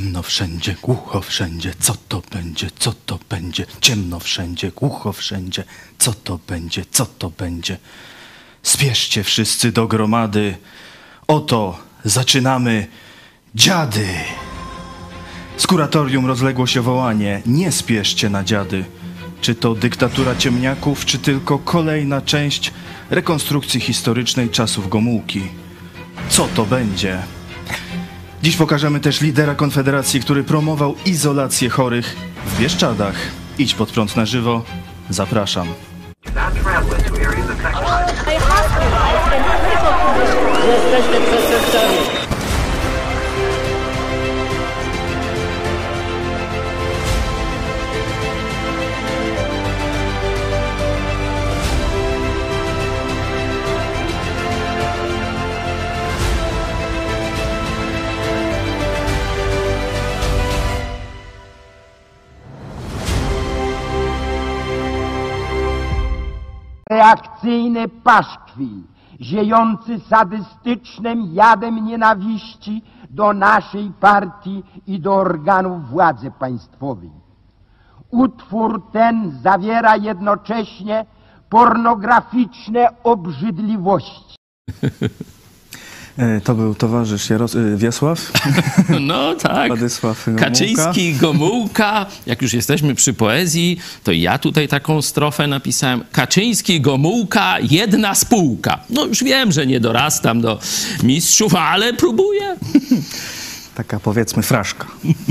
Ciemno wszędzie, głucho wszędzie, co to będzie, co to będzie? Ciemno wszędzie, głucho wszędzie, co to będzie, co to będzie? Spieszcie wszyscy do gromady, oto zaczynamy dziady. Z kuratorium rozległo się wołanie, nie spieszcie na dziady. Czy to dyktatura ciemniaków, czy tylko kolejna część rekonstrukcji historycznej czasów Gomułki? Co to będzie? Dziś pokażemy też lidera Konfederacji, który promował izolację chorych w Bieszczadach. Idź pod prąd na żywo. Zapraszam. Jesteśmy przestępcami. Reakcyjny paszkwil, ziejący sadystycznym jadem nienawiści do naszej partii i do organów władzy państwowej. Utwór ten zawiera jednocześnie pornograficzne obrzydliwości. To był towarzysz Wiesław. No tak. Władysław Gomułka. Kaczyński, Gomułka. Jak już jesteśmy przy poezji, to ja tutaj taką strofę napisałem. Kaczyński, Gomułka, jedna spółka. No już wiem, że nie dorastam do mistrzów, ale próbuję. Taka powiedzmy fraszka.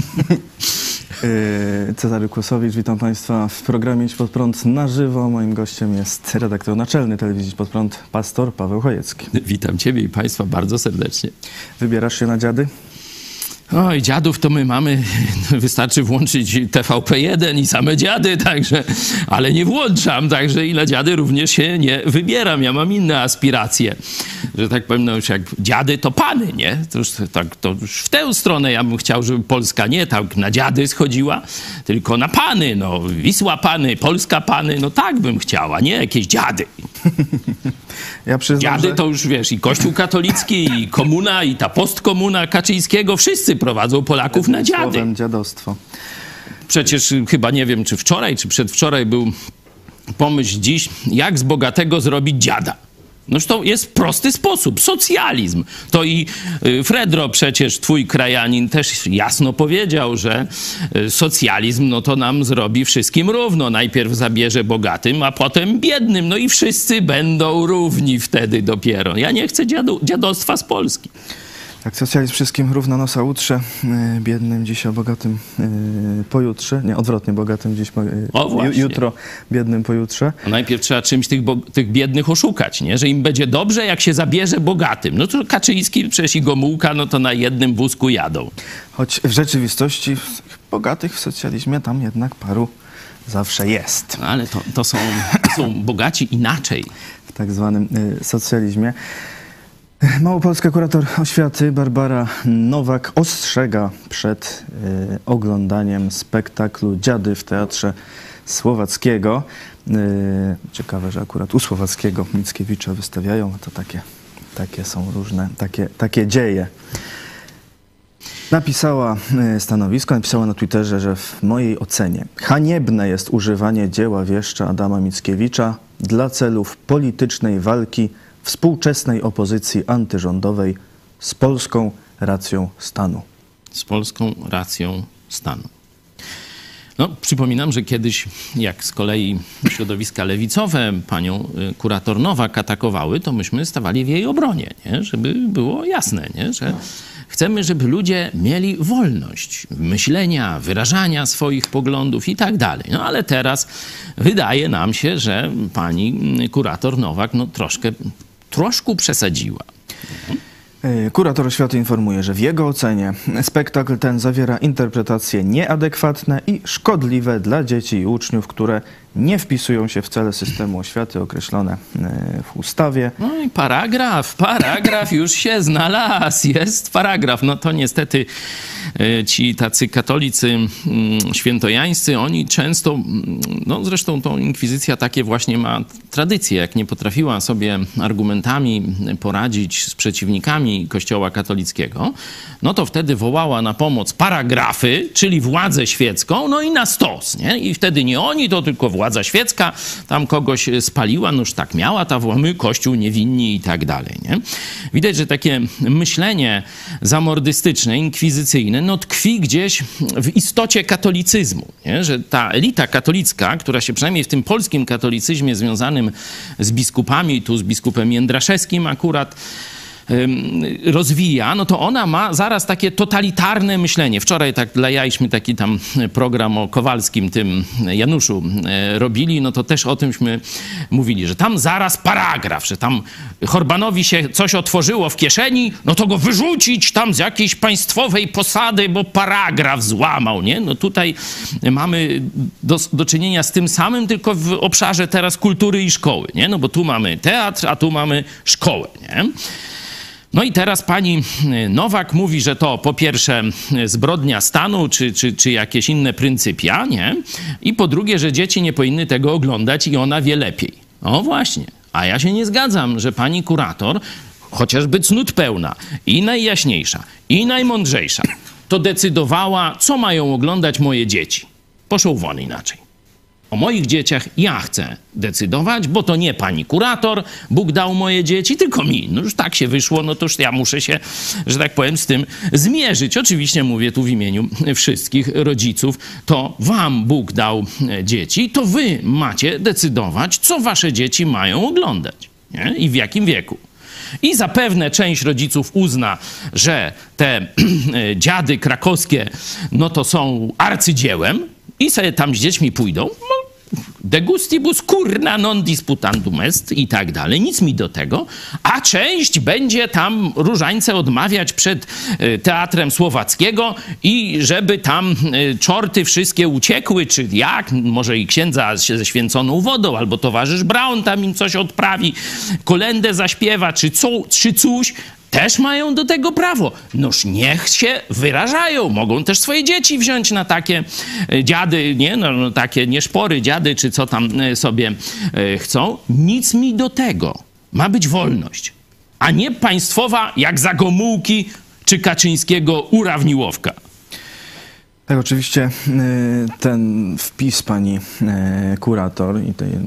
Cezary Kłosowicz, witam Państwa w programie Idź pod prąd na żywo. Moim gościem jest redaktor naczelny telewizji Idź pod prąd, pastor Paweł Chojecki. Witam Ciebie i Państwa bardzo serdecznie. Wybierasz się na dziady? Oj, dziadów to my mamy, wystarczy włączyć TVP1 i same dziady, także, ale nie włączam, także i na dziady również się nie wybieram. Ja mam inne aspiracje, że tak powiem, no już jak dziady to pany, nie? To już w tę stronę ja bym chciał, żeby Polska nie tak na dziady schodziła, tylko na pany, no Wisła pany, Polska pany, no tak bym chciała, nie jakieś dziady. Ja przyznam, dziady że... to już wiesz, i Kościół katolicki, i komuna, i ta postkomuna Kaczyńskiego, wszyscy prowadzą Polaków na dziady. Słowem dziadostwo. Przecież chyba nie wiem, czy wczoraj, czy przedwczoraj był pomyśl dziś, jak z bogatego zrobić dziada. Noż to jest prosty sposób. Socjalizm. To i Fredro przecież, twój krajanin, też jasno powiedział, że socjalizm no to nam zrobi wszystkim równo. Najpierw zabierze bogatym, a potem biednym. No i wszyscy będą równi wtedy dopiero. Ja nie chcę dziadostwa z Polski. Jak socjalizm wszystkim równo nosa utrze, biednym dziś, a bogatym pojutrze. Nie, odwrotnie, bogatym dziś, jutro, biednym pojutrze. A najpierw trzeba czymś tych biednych oszukać, nie? Że im będzie dobrze, jak się zabierze bogatym. No to Kaczyński przecież i Gomułka, no to na jednym wózku jadą. Choć w rzeczywistości bogatych w socjalizmie tam jednak paru zawsze jest. No, ale to są bogaci inaczej. W tak zwanym socjalizmie. Małopolska kurator oświaty Barbara Nowak ostrzega przed oglądaniem spektaklu Dziady w Teatrze Słowackiego. Ciekawe, że akurat u Słowackiego Mickiewicza wystawiają, to takie są różne, takie dzieje. Napisała stanowisko, napisała na Twitterze, że w mojej ocenie haniebne jest używanie dzieła wieszcza Adama Mickiewicza dla celów politycznej walki współczesnej opozycji antyrządowej z polską racją stanu. Z polską racją stanu. No, przypominam, że kiedyś, jak z kolei środowiska lewicowe panią kurator Nowak atakowały, to myśmy stawali w jej obronie, nie? Żeby było jasne, nie? Że chcemy, żeby ludzie mieli wolność myślenia, wyrażania swoich poglądów i tak dalej. No ale teraz wydaje nam się, że pani kurator Nowak no troszkę przesadziła. Kurator oświaty informuje, że w jego ocenie spektakl ten zawiera interpretacje nieadekwatne i szkodliwe dla dzieci i uczniów, które nie wpisują się w cele systemu oświaty określone w ustawie. No i paragraf już się znalazł, jest paragraf. No to niestety ci tacy katolicy świętojańscy, oni często, no zresztą to inkwizycja takie właśnie ma tradycje, jak nie potrafiła sobie argumentami poradzić z przeciwnikami Kościoła katolickiego, no to wtedy wołała na pomoc paragrafy, czyli władzę świecką, no i na stos, nie? I wtedy nie oni, to tylko władza świecka tam kogoś spaliła, noż tak miała ta my, Kościół niewinni i tak dalej, nie? Widać, że takie myślenie zamordystyczne, inkwizycyjne, no tkwi gdzieś w istocie katolicyzmu, nie? Że ta elita katolicka, która się przynajmniej w tym polskim katolicyzmie związanym z biskupami, tu z biskupem Jędraszewskim akurat, rozwija, no to ona ma zaraz takie totalitarne myślenie. Wczoraj tak dla jajśmy taki tam program o Kowalskim, tym Januszu robili, no to też o tymśmy mówili, że tam zaraz paragraf, że tam Horbanowi się coś otworzyło w kieszeni, no to go wyrzucić tam z jakiejś państwowej posady, bo paragraf złamał, nie? No tutaj mamy do czynienia z tym samym, tylko w obszarze teraz kultury i szkoły, nie? No bo tu mamy teatr, a tu mamy szkołę, nie? No i teraz pani Nowak mówi, że to po pierwsze zbrodnia stanu, czy jakieś inne pryncypia, nie? I po drugie, że dzieci nie powinny tego oglądać i ona wie lepiej. No właśnie. A ja się nie zgadzam, że pani kurator, chociażby cnót pełna i najjaśniejsza, i najmądrzejsza, to decydowała, co mają oglądać moje dzieci. Poszło won inaczej. O moich dzieciach ja chcę decydować, bo to nie pani kurator Bóg dał moje dzieci, tylko mi. No już tak się wyszło, no to już ja muszę się, że tak powiem, z tym zmierzyć. Oczywiście mówię tu w imieniu wszystkich rodziców. To wam Bóg dał dzieci, to wy macie decydować, co wasze dzieci mają oglądać, nie? I w jakim wieku. I zapewne część rodziców uzna, że te dziady krakowskie, no to są arcydziełem i sobie tam z dziećmi pójdą. De gustibus curna non disputandum est i tak dalej, nic mi do tego, a część będzie tam różańce odmawiać przed Teatrem Słowackiego i żeby tam czorty wszystkie uciekły, czy jak, może i księdza ze święconą wodą, albo towarzysz Braun tam im coś odprawi, kolędę zaśpiewa, czy coś, też mają do tego prawo. Noż niech się wyrażają. Mogą też swoje dzieci wziąć na takie dziady, nie? No, takie nieszpory dziady, czy co tam sobie chcą. Nic mi do tego. Ma być wolność. A nie państwowa, jak za Gomułki czy Kaczyńskiego urawniłowka. Tak, oczywiście ten wpis pani kurator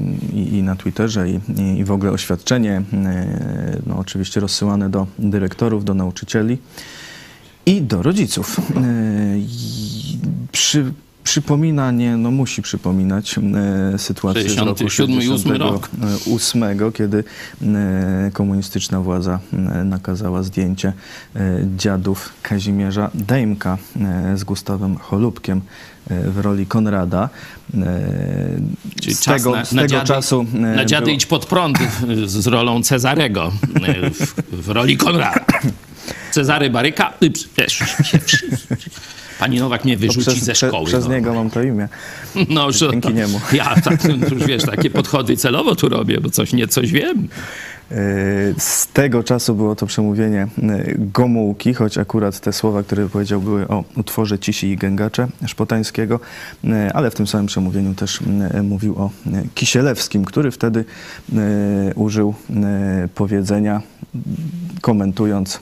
i na Twitterze i w ogóle oświadczenie, no oczywiście rozsyłane do dyrektorów, do nauczycieli i do rodziców. Musi przypominać sytuację z roku 1968, kiedy komunistyczna władza nakazała zdjęcie dziadów Kazimierza Dejmka z Gustawem Cholubkiem w roli Konrada. Czyli z tego czasu... Na dziady idź pod prąd z rolą Cezarego w roli Konrada. Cezary Baryka, pani Nowak mnie wyrzuci ze szkoły. Przez niego mam to imię. No, że dzięki niemu. Ja tak, już wiesz, takie podchody celowo tu robię, bo coś wiem. Z tego czasu było to przemówienie Gomułki, choć akurat te słowa, które powiedział, były o utworze Cisi i Gęgacze Szpotańskiego, ale w tym samym przemówieniu też mówił o Kisielewskim, który wtedy użył powiedzenia, komentując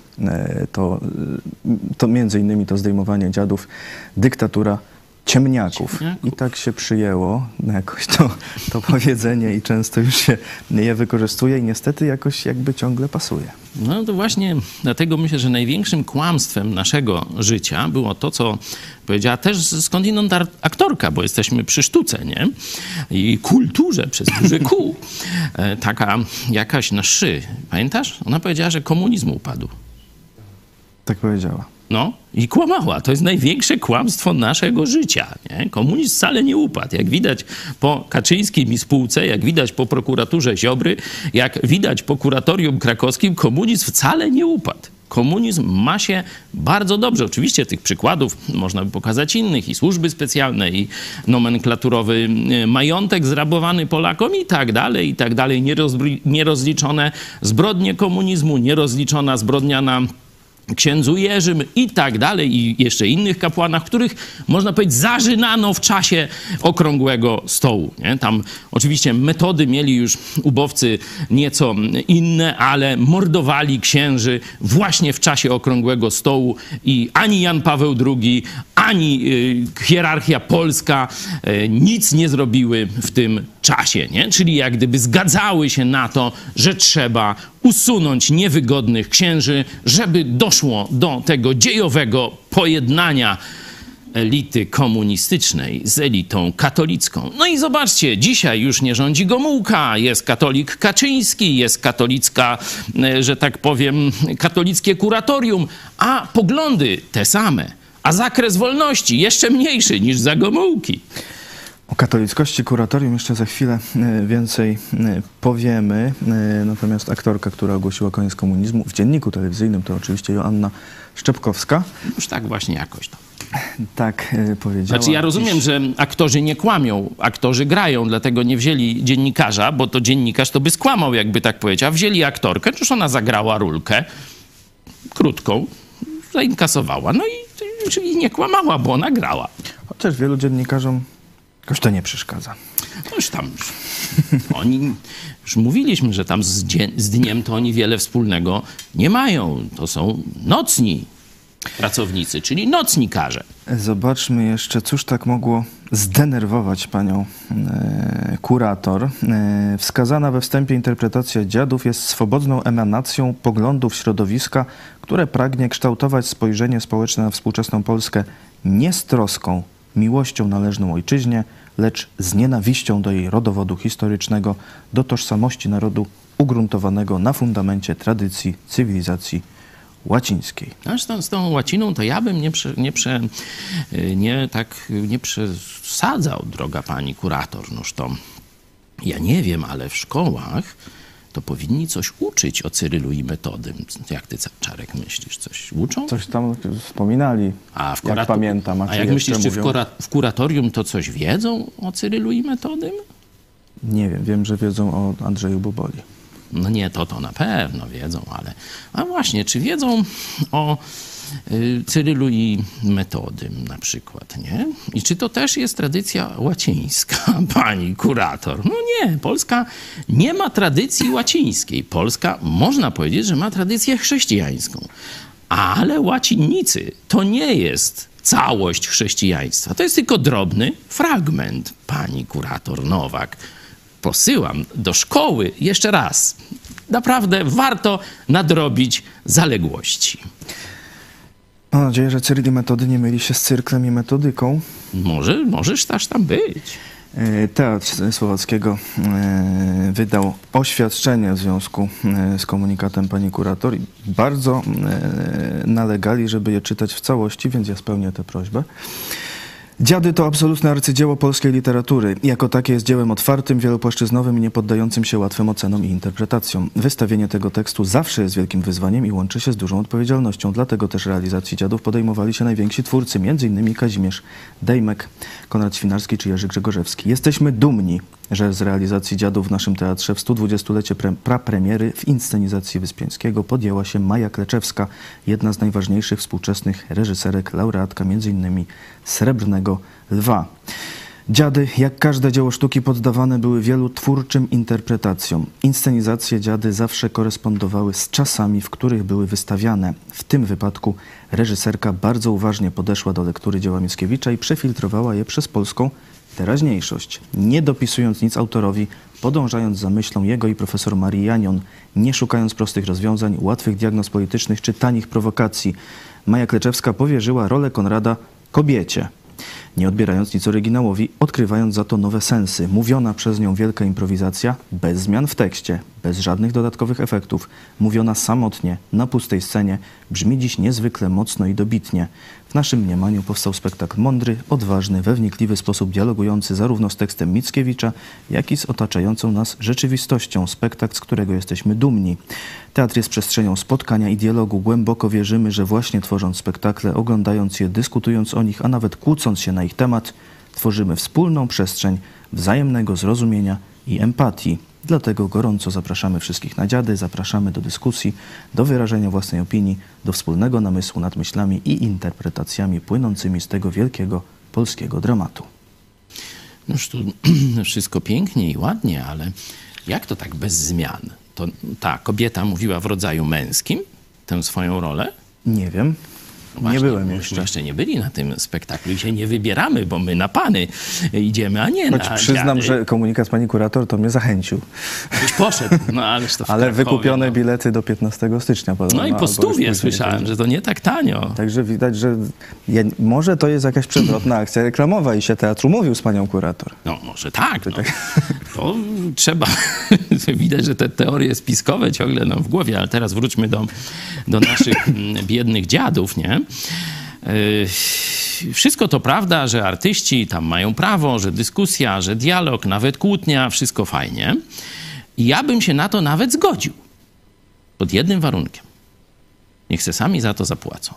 to między innymi to zdejmowanie dziadów, dyktatura ciemniaków. I tak się przyjęło jakoś to powiedzenie i często już się je wykorzystuje i niestety jakoś jakby ciągle pasuje. No to właśnie dlatego myślę, że największym kłamstwem naszego życia było to, co powiedziała też skądinąd aktorka, bo jesteśmy przy sztuce, nie? I kulturze przez duże Q. Taka jakaś na szy. Pamiętasz? Ona powiedziała, że komunizm upadł. Tak powiedziała. No i kłamała. To jest największe kłamstwo naszego życia. Nie? Komunizm wcale nie upadł. Jak widać po Kaczyńskim i spółce, jak widać po prokuraturze Ziobry, jak widać po kuratorium krakowskim, komunizm wcale nie upadł. Komunizm ma się bardzo dobrze. Oczywiście tych przykładów można by pokazać innych, i służby specjalne, i nomenklaturowy majątek zrabowany Polakom i tak dalej, nierozliczone zbrodnie komunizmu, nierozliczona zbrodnia na księdzu Jerzym i tak dalej, i jeszcze innych kapłanach, których, można powiedzieć, zażynano w czasie okrągłego stołu. Nie? Tam oczywiście metody mieli już ubowcy nieco inne, ale mordowali księży właśnie w czasie okrągłego stołu i ani Jan Paweł II, ani hierarchia polska nic nie zrobiły w tym czasie. Nie? Czyli jak gdyby zgadzały się na to, że trzeba usunąć niewygodnych księży, żeby doszło do tego dziejowego pojednania elity komunistycznej z elitą katolicką. No i zobaczcie, dzisiaj już nie rządzi Gomułka, jest katolik Kaczyński, jest katolicka, że tak powiem, katolickie kuratorium, a poglądy te same, a zakres wolności jeszcze mniejszy niż za Gomułki. O katolickości kuratorium jeszcze za chwilę więcej powiemy. Natomiast aktorka, która ogłosiła koniec komunizmu w dzienniku telewizyjnym, to oczywiście Joanna Szczepkowska. Już tak właśnie jakoś to. Tak powiedziała. Znaczy ja rozumiem, że aktorzy nie kłamią, aktorzy grają, dlatego nie wzięli dziennikarza, bo to dziennikarz to by skłamał, jakby tak powiedział. A wzięli aktorkę, przecież ona zagrała rulkę krótką, zainkasowała. No i czyli nie kłamała, bo ona grała. Chociaż wielu dziennikarzom jakoś to nie przeszkadza. No już tam, oni, już mówiliśmy, że tam z dniem to oni wiele wspólnego nie mają. To są nocni pracownicy, czyli nocnikarze. Zobaczmy jeszcze, cóż tak mogło zdenerwować panią kurator. Wskazana we wstępie interpretacja dziadów jest swobodną emanacją poglądów środowiska, które pragnie kształtować spojrzenie społeczne na współczesną Polskę nie z troską, miłością należną ojczyźnie, lecz z nienawiścią do jej rodowodu historycznego, do tożsamości narodu ugruntowanego na fundamencie tradycji, cywilizacji łacińskiej. Zresztą z tą łaciną to ja bym nie przesadzał, droga pani kurator. Noż to ja nie wiem, ale w szkołach to powinni coś uczyć o Cyrylu i Metodym. Jak ty, Czarek, myślisz? Coś uczą? Coś tam wspominali, jak pamiętam. A jak myślisz, czy w kuratorium to coś wiedzą o Cyrylu i Metodym? Nie wiem. Wiem, że wiedzą o Andrzeju Boboli. No nie, to na pewno wiedzą, ale... A właśnie, czy wiedzą o Cyrylu i Metodym na przykład, nie? I czy to też jest tradycja łacińska, pani kurator? No nie, Polska nie ma tradycji łacińskiej. Polska, można powiedzieć, że ma tradycję chrześcijańską. Ale łacinnicy to nie jest całość chrześcijaństwa. To jest tylko drobny fragment, pani kurator Nowak. Posyłam do szkoły jeszcze raz. Naprawdę warto nadrobić zaległości. Mam nadzieję, że Cyryl i Metody nie myli się z cyrklem i metodyką. Możesz też tam być. Teatr Słowackiego wydał oświadczenie w związku z komunikatem pani kurator i bardzo nalegali, żeby je czytać w całości, więc ja spełnię tę prośbę. Dziady to absolutne arcydzieło polskiej literatury. Jako takie jest dziełem otwartym, wielopłaszczyznowym i nie poddającym się łatwym ocenom i interpretacjom. Wystawienie tego tekstu zawsze jest wielkim wyzwaniem i łączy się z dużą odpowiedzialnością. Dlatego też realizacji dziadów podejmowali się najwięksi twórcy, m.in. Kazimierz Dejmek, Konrad Świnarski czy Jerzy Grzegorzewski. Jesteśmy dumni, że z realizacji dziadów w naszym teatrze w 120-lecie prapremiery w inscenizacji Wyspiańskiego podjęła się Maja Kleczewska, jedna z najważniejszych współczesnych reżyserek, laureatka m.in. Srebrnego Lwa. Dziady, jak każde dzieło sztuki, poddawane były wielu twórczym interpretacjom. Inscenizacje dziady zawsze korespondowały z czasami, w których były wystawiane. W tym wypadku reżyserka bardzo uważnie podeszła do lektury dzieła Mickiewicza i przefiltrowała je przez polską teraźniejszość, nie dopisując nic autorowi, podążając za myślą jego i profesor Marii Janion, nie szukając prostych rozwiązań, łatwych diagnoz politycznych czy tanich prowokacji. Maja Kleczewska powierzyła rolę Konrada kobiecie, nie odbierając nic oryginałowi, odkrywając za to nowe sensy. Mówiona przez nią wielka improwizacja, bez zmian w tekście, bez żadnych dodatkowych efektów, mówiona samotnie, na pustej scenie, brzmi dziś niezwykle mocno i dobitnie. W naszym mniemaniu powstał spektakl mądry, odważny, we wnikliwy sposób dialogujący zarówno z tekstem Mickiewicza, jak i z otaczającą nas rzeczywistością. Spektakl, z którego jesteśmy dumni. Teatr jest przestrzenią spotkania i dialogu. Głęboko wierzymy, że właśnie tworząc spektakle, oglądając je, dyskutując o nich, a nawet kłócąc się na ich temat, tworzymy wspólną przestrzeń wzajemnego zrozumienia i empatii. Dlatego gorąco zapraszamy wszystkich na Dziady, zapraszamy do dyskusji, do wyrażenia własnej opinii, do wspólnego namysłu nad myślami i interpretacjami płynącymi z tego wielkiego polskiego dramatu. Noż tu wszystko pięknie i ładnie, ale jak to tak bez zmian? To ta kobieta mówiła w rodzaju męskim tę swoją rolę? Nie wiem. Właśnie, nie byłem myśmy jeszcze. jeszcze nie byli na tym spektaklu i się nie wybieramy, bo my na pany idziemy, a nie Choć na przyznam, dziady. że komunikat pani kurator to mnie zachęcił. Byś poszedł, no ależ to w Ale Krakowie, wykupione no. bilety do 15 stycznia. Podobno, No i po albo już stówie później. słyszałem, że to nie tak tanio. Także widać, że może to jest jakaś przewrotna akcja reklamowa i się teatr umówił z panią kurator. No może tak, no. To trzeba, widać, że te teorie spiskowe ciągle nam w głowie, ale teraz wróćmy do naszych biednych dziadów, nie? Wszystko to prawda, że artyści tam mają prawo, że dyskusja, że dialog, nawet kłótnia, wszystko fajnie. I ja bym się na to nawet zgodził. Pod jednym warunkiem. Niech se sami za to zapłacą.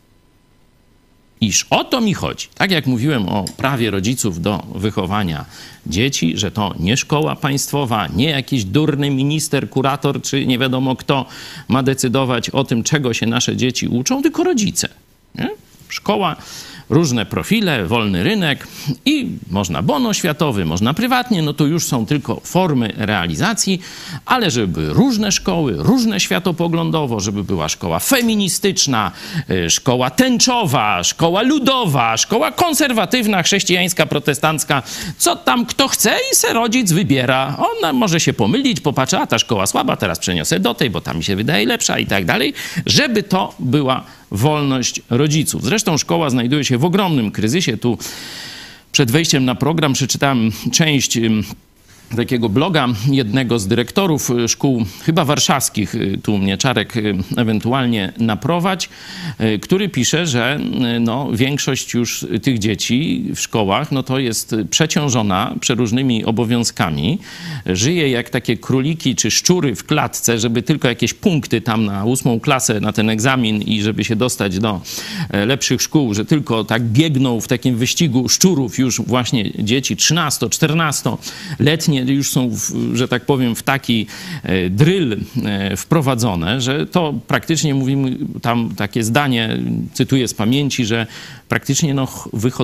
Iż o to mi chodzi. Tak jak mówiłem o prawie rodziców do wychowania dzieci, że to nie szkoła państwowa, nie jakiś durny minister, kurator, czy nie wiadomo kto ma decydować o tym, czego się nasze dzieci uczą, tylko rodzice. Nie? Szkoła, różne profile, wolny rynek i można bon oświatowy, można prywatnie, no to już są tylko formy realizacji, ale żeby były różne szkoły, różne światopoglądowo, żeby była szkoła feministyczna, szkoła tęczowa, szkoła ludowa, szkoła konserwatywna, chrześcijańska, protestancka, co tam kto chce i se rodzic wybiera. On może się pomylić, popatrzy, a ta szkoła słaba, teraz przeniosę do tej, bo ta mi się wydaje lepsza i tak dalej, żeby to była wolność rodziców. Zresztą szkoła znajduje się w ogromnym kryzysie. Tu przed wejściem na program przeczytałem część takiego bloga jednego z dyrektorów szkół, chyba warszawskich, tu mnie Czarek ewentualnie naprowadź, który pisze, że no, większość już tych dzieci w szkołach no, to jest przeciążona przeróżnymi obowiązkami, żyje jak takie króliki czy szczury w klatce, żeby tylko jakieś punkty tam na 8. klasę na ten egzamin i żeby się dostać do lepszych szkół, że tylko tak biegną w takim wyścigu szczurów już właśnie dzieci 13-14-letnie już są, że tak powiem, w taki dryl wprowadzone, że to praktycznie mówimy tam takie zdanie, cytuję z pamięci, że praktycznie no,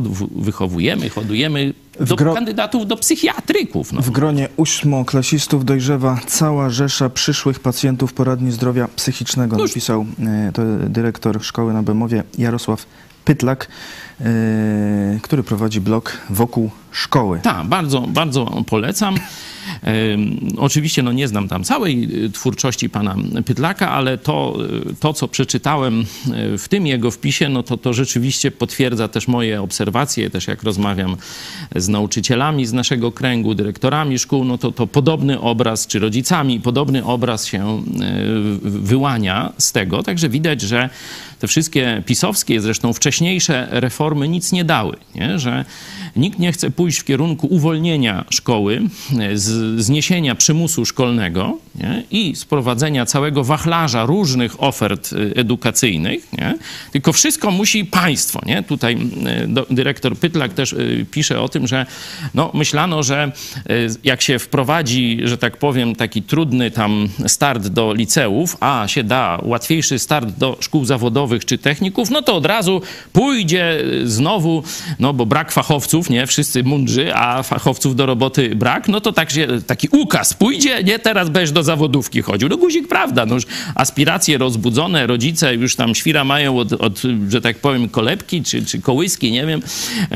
hodujemy kandydatów do psychiatryków. No. W gronie 8-klasistów dojrzewa cała rzesza przyszłych pacjentów poradni zdrowia psychicznego. Napisał to dyrektor szkoły na Bemowie Jarosław Pytlak, który prowadzi blog Wokół Szkoły. Tak, bardzo, bardzo polecam. Oczywiście no, nie znam tam całej twórczości pana Pytlaka, ale to co przeczytałem w tym jego wpisie, no to rzeczywiście potwierdza też moje obserwacje, też jak rozmawiam z nauczycielami z naszego kręgu, dyrektorami szkół, no to podobny obraz, czy rodzicami, podobny obraz się wyłania z tego. Także widać, że te wszystkie pisowskie, zresztą wcześniejsze reformy nic nie dały, nie? Że nikt nie chce pójść w kierunku uwolnienia szkoły, zniesienia przymusu szkolnego, nie? I sprowadzenia całego wachlarza różnych ofert edukacyjnych, nie? Tylko wszystko musi państwo. Nie? Tutaj dyrektor Pytlak też pisze o tym, że no, myślano, że jak się wprowadzi, że tak powiem, taki trudny tam start do liceów, a się da łatwiejszy start do szkół zawodowych czy techników, no to od razu pójdzie znowu, no bo brak fachowców, nie? Wszyscy mądrzy, a fachowców do roboty brak, no to tak się, taki ukaz pójdzie, nie? Teraz będziesz do zawodówki chodził. No guzik, prawda, no już aspiracje rozbudzone, rodzice już tam świra mają od że tak powiem, kolebki czy kołyski, nie wiem.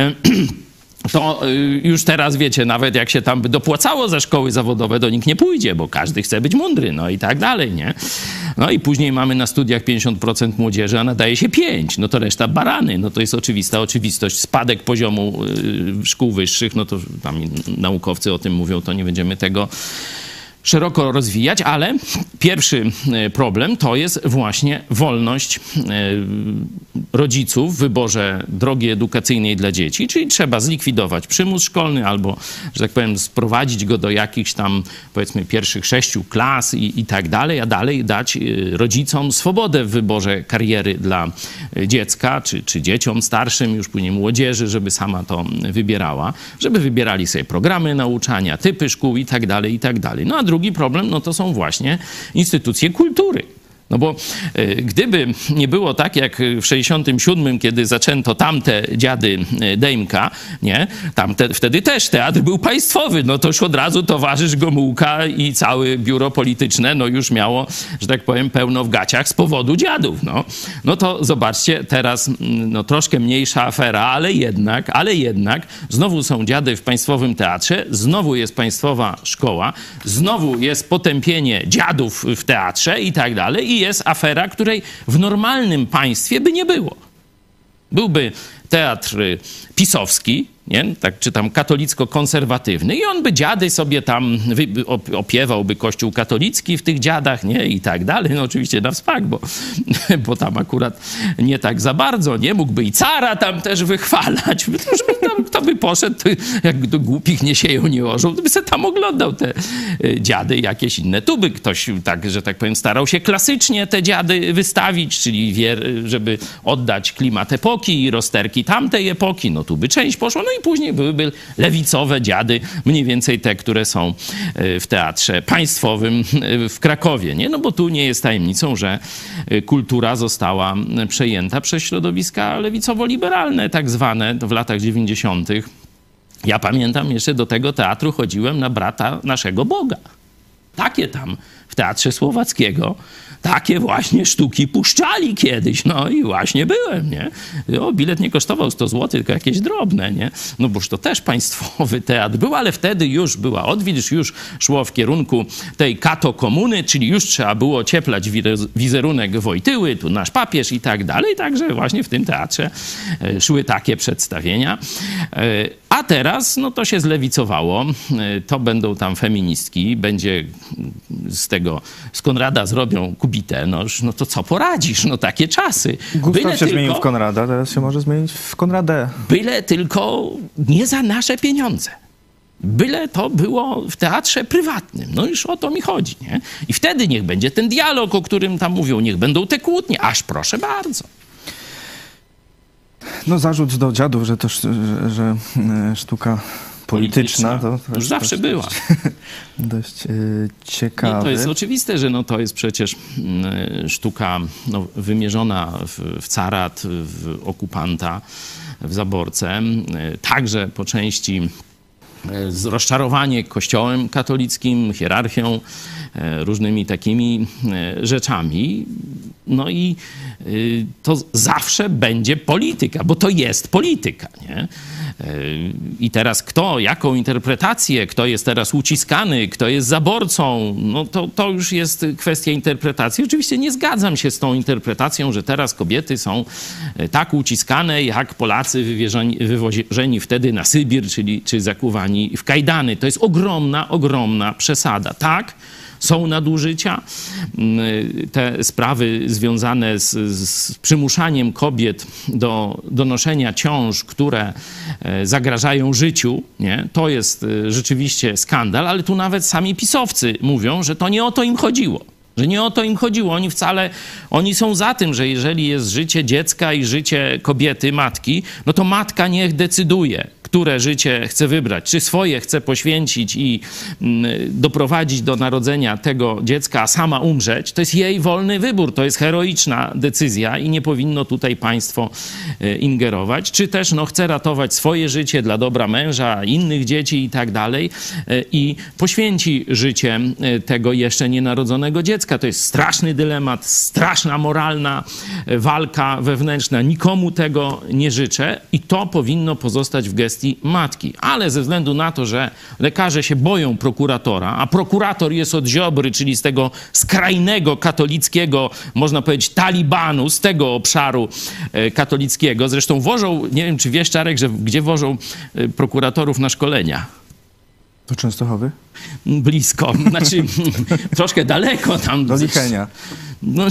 To już teraz, wiecie, nawet jak się tam by dopłacało za szkoły zawodowe, to nikt nie pójdzie, bo każdy chce być mądry, no i tak dalej, nie? No i później mamy na studiach 50% młodzieży, a nadaje się 5%, no to reszta barany, no to jest oczywista oczywistość. Spadek poziomu szkół wyższych, no to tam naukowcy o tym mówią, to nie będziemy tego szeroko rozwijać, ale pierwszy problem to jest właśnie wolność rodziców w wyborze drogi edukacyjnej dla dzieci, czyli trzeba zlikwidować przymus szkolny albo, że tak powiem, sprowadzić go do jakichś tam, powiedzmy, pierwszych 6 klas i tak dalej, a dalej dać rodzicom swobodę w wyborze kariery dla dziecka, czy dzieciom starszym, już później młodzieży, żeby sama to wybierała, żeby wybierali sobie programy nauczania, typy szkół i tak dalej, i tak dalej. No a drugi problem, no to są właśnie instytucje kultury. No bo gdyby nie było tak jak w 67, kiedy zaczęto tamte dziady Dejmka, nie? Wtedy też teatr był państwowy. No to już od razu towarzysz Gomułka i całe biuro polityczne no już miało, że tak powiem, pełno w gaciach z powodu dziadów. No to zobaczcie, teraz no, troszkę mniejsza afera, ale jednak znowu są dziady w państwowym teatrze, znowu jest państwowa szkoła, znowu jest potępienie dziadów w teatrze i tak dalej. I jest afera, której w normalnym państwie by nie było. Byłby teatr pisowski, nie? Tak, czy tam katolicko-konserwatywny i on by dziady sobie tam opiewałby kościół katolicki w tych dziadach, nie? I tak dalej. No oczywiście na wspak, bo tam akurat nie tak za bardzo, nie? Mógłby i cara tam też wychwalać. Kto by poszedł, jak do głupich nie sieją, nie orzą, to by sobie tam oglądał te dziady jakieś inne. Tu by ktoś, tak, że tak powiem, starał się klasycznie te dziady wystawić, czyli żeby oddać klimat epoki i rozterki tamtej epoki. No tu by część poszła, no i później byłyby lewicowe dziady, mniej więcej te, które są w teatrze państwowym w Krakowie, nie? No bo tu nie jest tajemnicą, że kultura została przejęta przez środowiska lewicowo-liberalne, tak zwane, w latach 90. Ja pamiętam, jeszcze do tego teatru chodziłem na Brata naszego Boga. Takie tam w Teatrze Słowackiego, takie właśnie sztuki puszczali kiedyś. No i właśnie byłem, nie? O, bilet nie kosztował 100 zł, tylko jakieś drobne, nie? No boż to też państwowy teatr był, ale wtedy już była odwilż, już szło w kierunku tej kato-komuny, czyli już trzeba było ocieplać wizerunek Wojtyły, tu nasz papież i tak dalej. Także właśnie w tym teatrze szły takie przedstawienia. A teraz, no to się zlewicowało, to będą tam feministki, będzie z Konrada zrobią Kubitę, no to co poradzisz, no takie czasy. Gustaw się zmienił w Konrada, teraz się może zmienić w Konradę. Byle tylko nie za nasze pieniądze. Byle to było w teatrze prywatnym. No już o to mi chodzi, nie? I wtedy niech będzie ten dialog, o którym tam mówią, niech będą te kłótnie, aż proszę bardzo. No zarzut do dziadów, że sztuka polityczna to już zawsze była. Dość ciekawe. Nie, to jest oczywiste, że no to jest przecież sztuka no, wymierzona w carat, w okupanta, w zaborcę. Także po części rozczarowanie kościołem katolickim, hierarchią, różnymi takimi rzeczami. No i to zawsze będzie polityka, bo to jest polityka, nie? I teraz kto, jaką interpretację, kto jest teraz uciskany, kto jest zaborcą, no to już jest kwestia interpretacji. Oczywiście nie zgadzam się z tą interpretacją, że teraz kobiety są tak uciskane, jak Polacy wywożeni wtedy na Sybir, czy zakuwani w kajdany. To jest ogromna przesada. Tak, są nadużycia. Te sprawy związane z przymuszaniem kobiet do donoszenia ciąż, które zagrażają życiu, nie? To jest rzeczywiście skandal, ale tu nawet sami pisowcy mówią, że to nie o to im chodziło. Że nie o to im chodziło. Oni są za tym, że jeżeli jest życie dziecka i życie kobiety, matki, no to matka niech decyduje, które życie chce wybrać. Czy swoje chce poświęcić i doprowadzić do narodzenia tego dziecka, a sama umrzeć. To jest jej wolny wybór. To jest heroiczna decyzja i nie powinno tutaj państwo ingerować. Czy też chce ratować swoje życie dla dobra męża, innych dzieci i tak dalej i poświęci życie tego jeszcze nienarodzonego dziecka. To jest straszny dylemat, straszna moralna walka wewnętrzna. Nikomu tego nie życzę i to powinno pozostać w gestii matki. Ale ze względu na to, że lekarze się boją prokuratora, a prokurator jest od Ziobry, czyli z tego skrajnego katolickiego, można powiedzieć, talibanu, z tego obszaru katolickiego. Zresztą wożą, nie wiem czy wiesz, Czarek, że gdzie wożą prokuratorów na szkolenia? Do Częstochowy? Blisko, znaczy troszkę daleko tam. Do Lichenia. No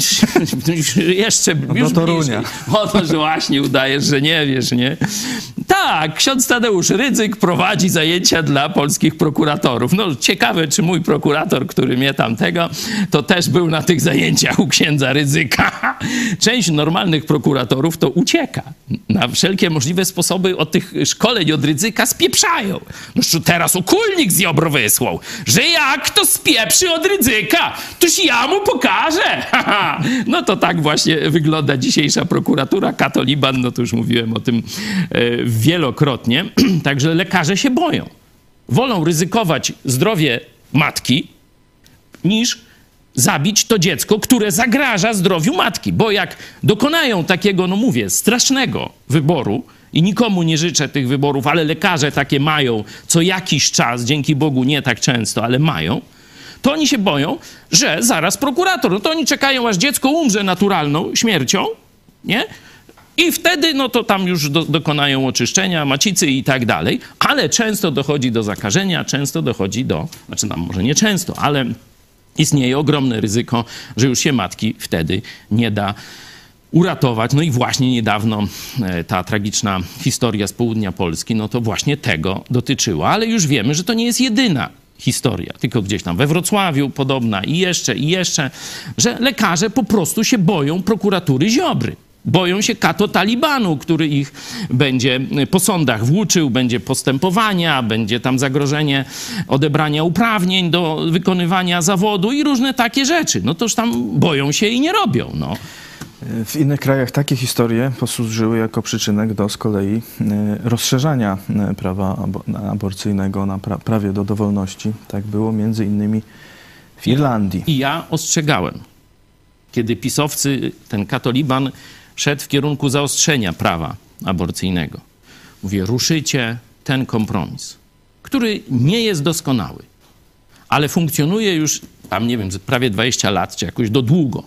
jeszcze już do Torunia. bliżej. O to, że właśnie udajesz, że nie wiesz, nie? Tak, ksiądz Tadeusz Rydzyk prowadzi zajęcia dla polskich prokuratorów. No ciekawe, czy mój prokurator, który mnie tamtego, to też był na tych zajęciach u księdza Rydzyka. Część normalnych prokuratorów to ucieka. Na wszelkie możliwe sposoby od tych szkoleń od Rydzyka spieprzają. No co teraz okulnik z Ziobro wysłał, że jak to spieprzy od Rydzyka, toż ja mu pokażę. No to tak właśnie wygląda dzisiejsza prokuratura. Katoliban, no to już mówiłem o tym wielokrotnie. Także lekarze się boją. Wolą ryzykować zdrowie matki, niż zabić to dziecko, które zagraża zdrowiu matki. Bo jak dokonają takiego, no mówię, strasznego wyboru, i nikomu nie życzę tych wyborów, ale lekarze takie mają co jakiś czas, dzięki Bogu nie tak często, ale mają, to oni się boją, że zaraz prokurator, no to oni czekają, aż dziecko umrze naturalną śmiercią, nie? I wtedy, no to tam już dokonają oczyszczenia macicy i tak dalej, ale często dochodzi do zakażenia, często dochodzi do, znaczy tam może nie często, ale istnieje ogromne ryzyko, że już się matki wtedy nie da uratować. No i właśnie niedawno ta tragiczna historia z południa Polski, no to właśnie tego dotyczyła, ale już wiemy, że to nie jest jedyna historia, tylko gdzieś tam we Wrocławiu podobna i jeszcze, że lekarze po prostu się boją prokuratury Ziobry. Boją się kato Talibanu, który ich będzie po sądach włóczył, będzie postępowania, będzie tam zagrożenie odebrania uprawnień do wykonywania zawodu i różne takie rzeczy. No toż tam boją się i nie robią, no. W innych krajach takie historie posłużyły jako przyczynek do z kolei rozszerzania prawa aborcyjnego na prawie do dowolności. Tak było między innymi w Irlandii. I ja ostrzegałem, kiedy pisowcy, ten katoliban szedł w kierunku zaostrzenia prawa aborcyjnego. Mówię, ruszycie ten kompromis, który nie jest doskonały, ale funkcjonuje już, tam nie wiem, prawie 20 lat, czy jakoś do długo.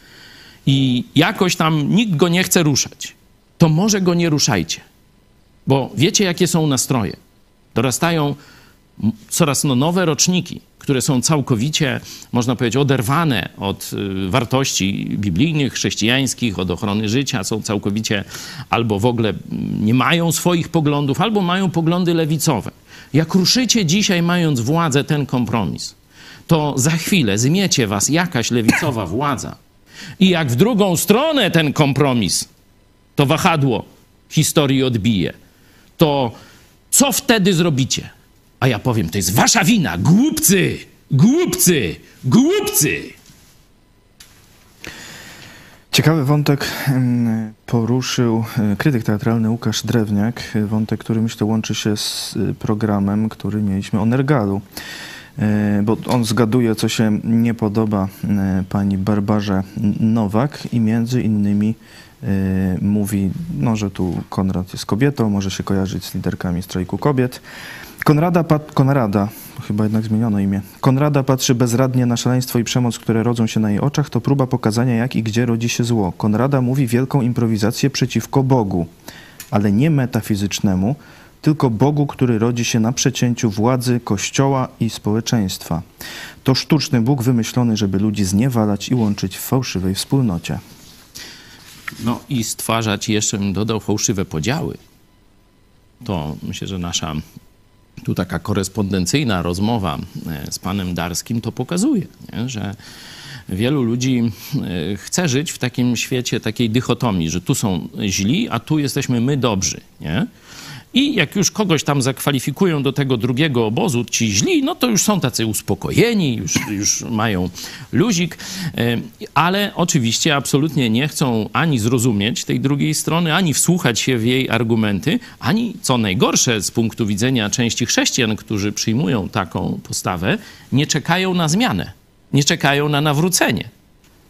I jakoś tam nikt go nie chce ruszać. To może go nie ruszajcie. Bo wiecie, jakie są nastroje. Dorastają coraz nowe roczniki, które są całkowicie, można powiedzieć, oderwane od wartości biblijnych, chrześcijańskich, od ochrony życia, są całkowicie albo w ogóle nie mają swoich poglądów, albo mają poglądy lewicowe. Jak ruszycie dzisiaj, mając władzę, ten kompromis, to za chwilę zmiecie was jakaś lewicowa władza i jak w drugą stronę ten kompromis, to wahadło historii odbije, to co wtedy zrobicie? A ja powiem, to jest wasza wina, głupcy, głupcy, głupcy. Ciekawy wątek poruszył krytyk teatralny Łukasz Drewniak, wątek, który myślę łączy się z programem, który mieliśmy o Nergalu, bo on zgaduje, co się nie podoba pani Barbarze Nowak i między innymi mówi, no, że tu Konrad jest kobietą, może się kojarzyć z liderkami strajku kobiet. Konrada, chyba jednak zmieniono imię. Konrada patrzy bezradnie na szaleństwo i przemoc, które rodzą się na jej oczach. To próba pokazania, jak i gdzie rodzi się zło. Konrada mówi wielką improwizację przeciwko Bogu, ale nie metafizycznemu, tylko Bogu, który rodzi się na przecięciu władzy, Kościoła i społeczeństwa. To sztuczny Bóg wymyślony, żeby ludzi zniewalać i łączyć w fałszywej wspólnocie. No i stwarzać, jeszcze bym dodał, fałszywe podziały. To myślę, że nasza tu taka korespondencyjna rozmowa z panem Darskim to pokazuje, nie? Że wielu ludzi chce żyć w takim świecie takiej dychotomii, że tu są źli, a tu jesteśmy my dobrzy, nie? I jak już kogoś tam zakwalifikują do tego drugiego obozu, ci źli, no to już są tacy uspokojeni, już mają luzik, ale oczywiście absolutnie nie chcą ani zrozumieć tej drugiej strony, ani wsłuchać się w jej argumenty, ani, co najgorsze z punktu widzenia części chrześcijan, którzy przyjmują taką postawę, nie czekają na zmianę, nie czekają na nawrócenie.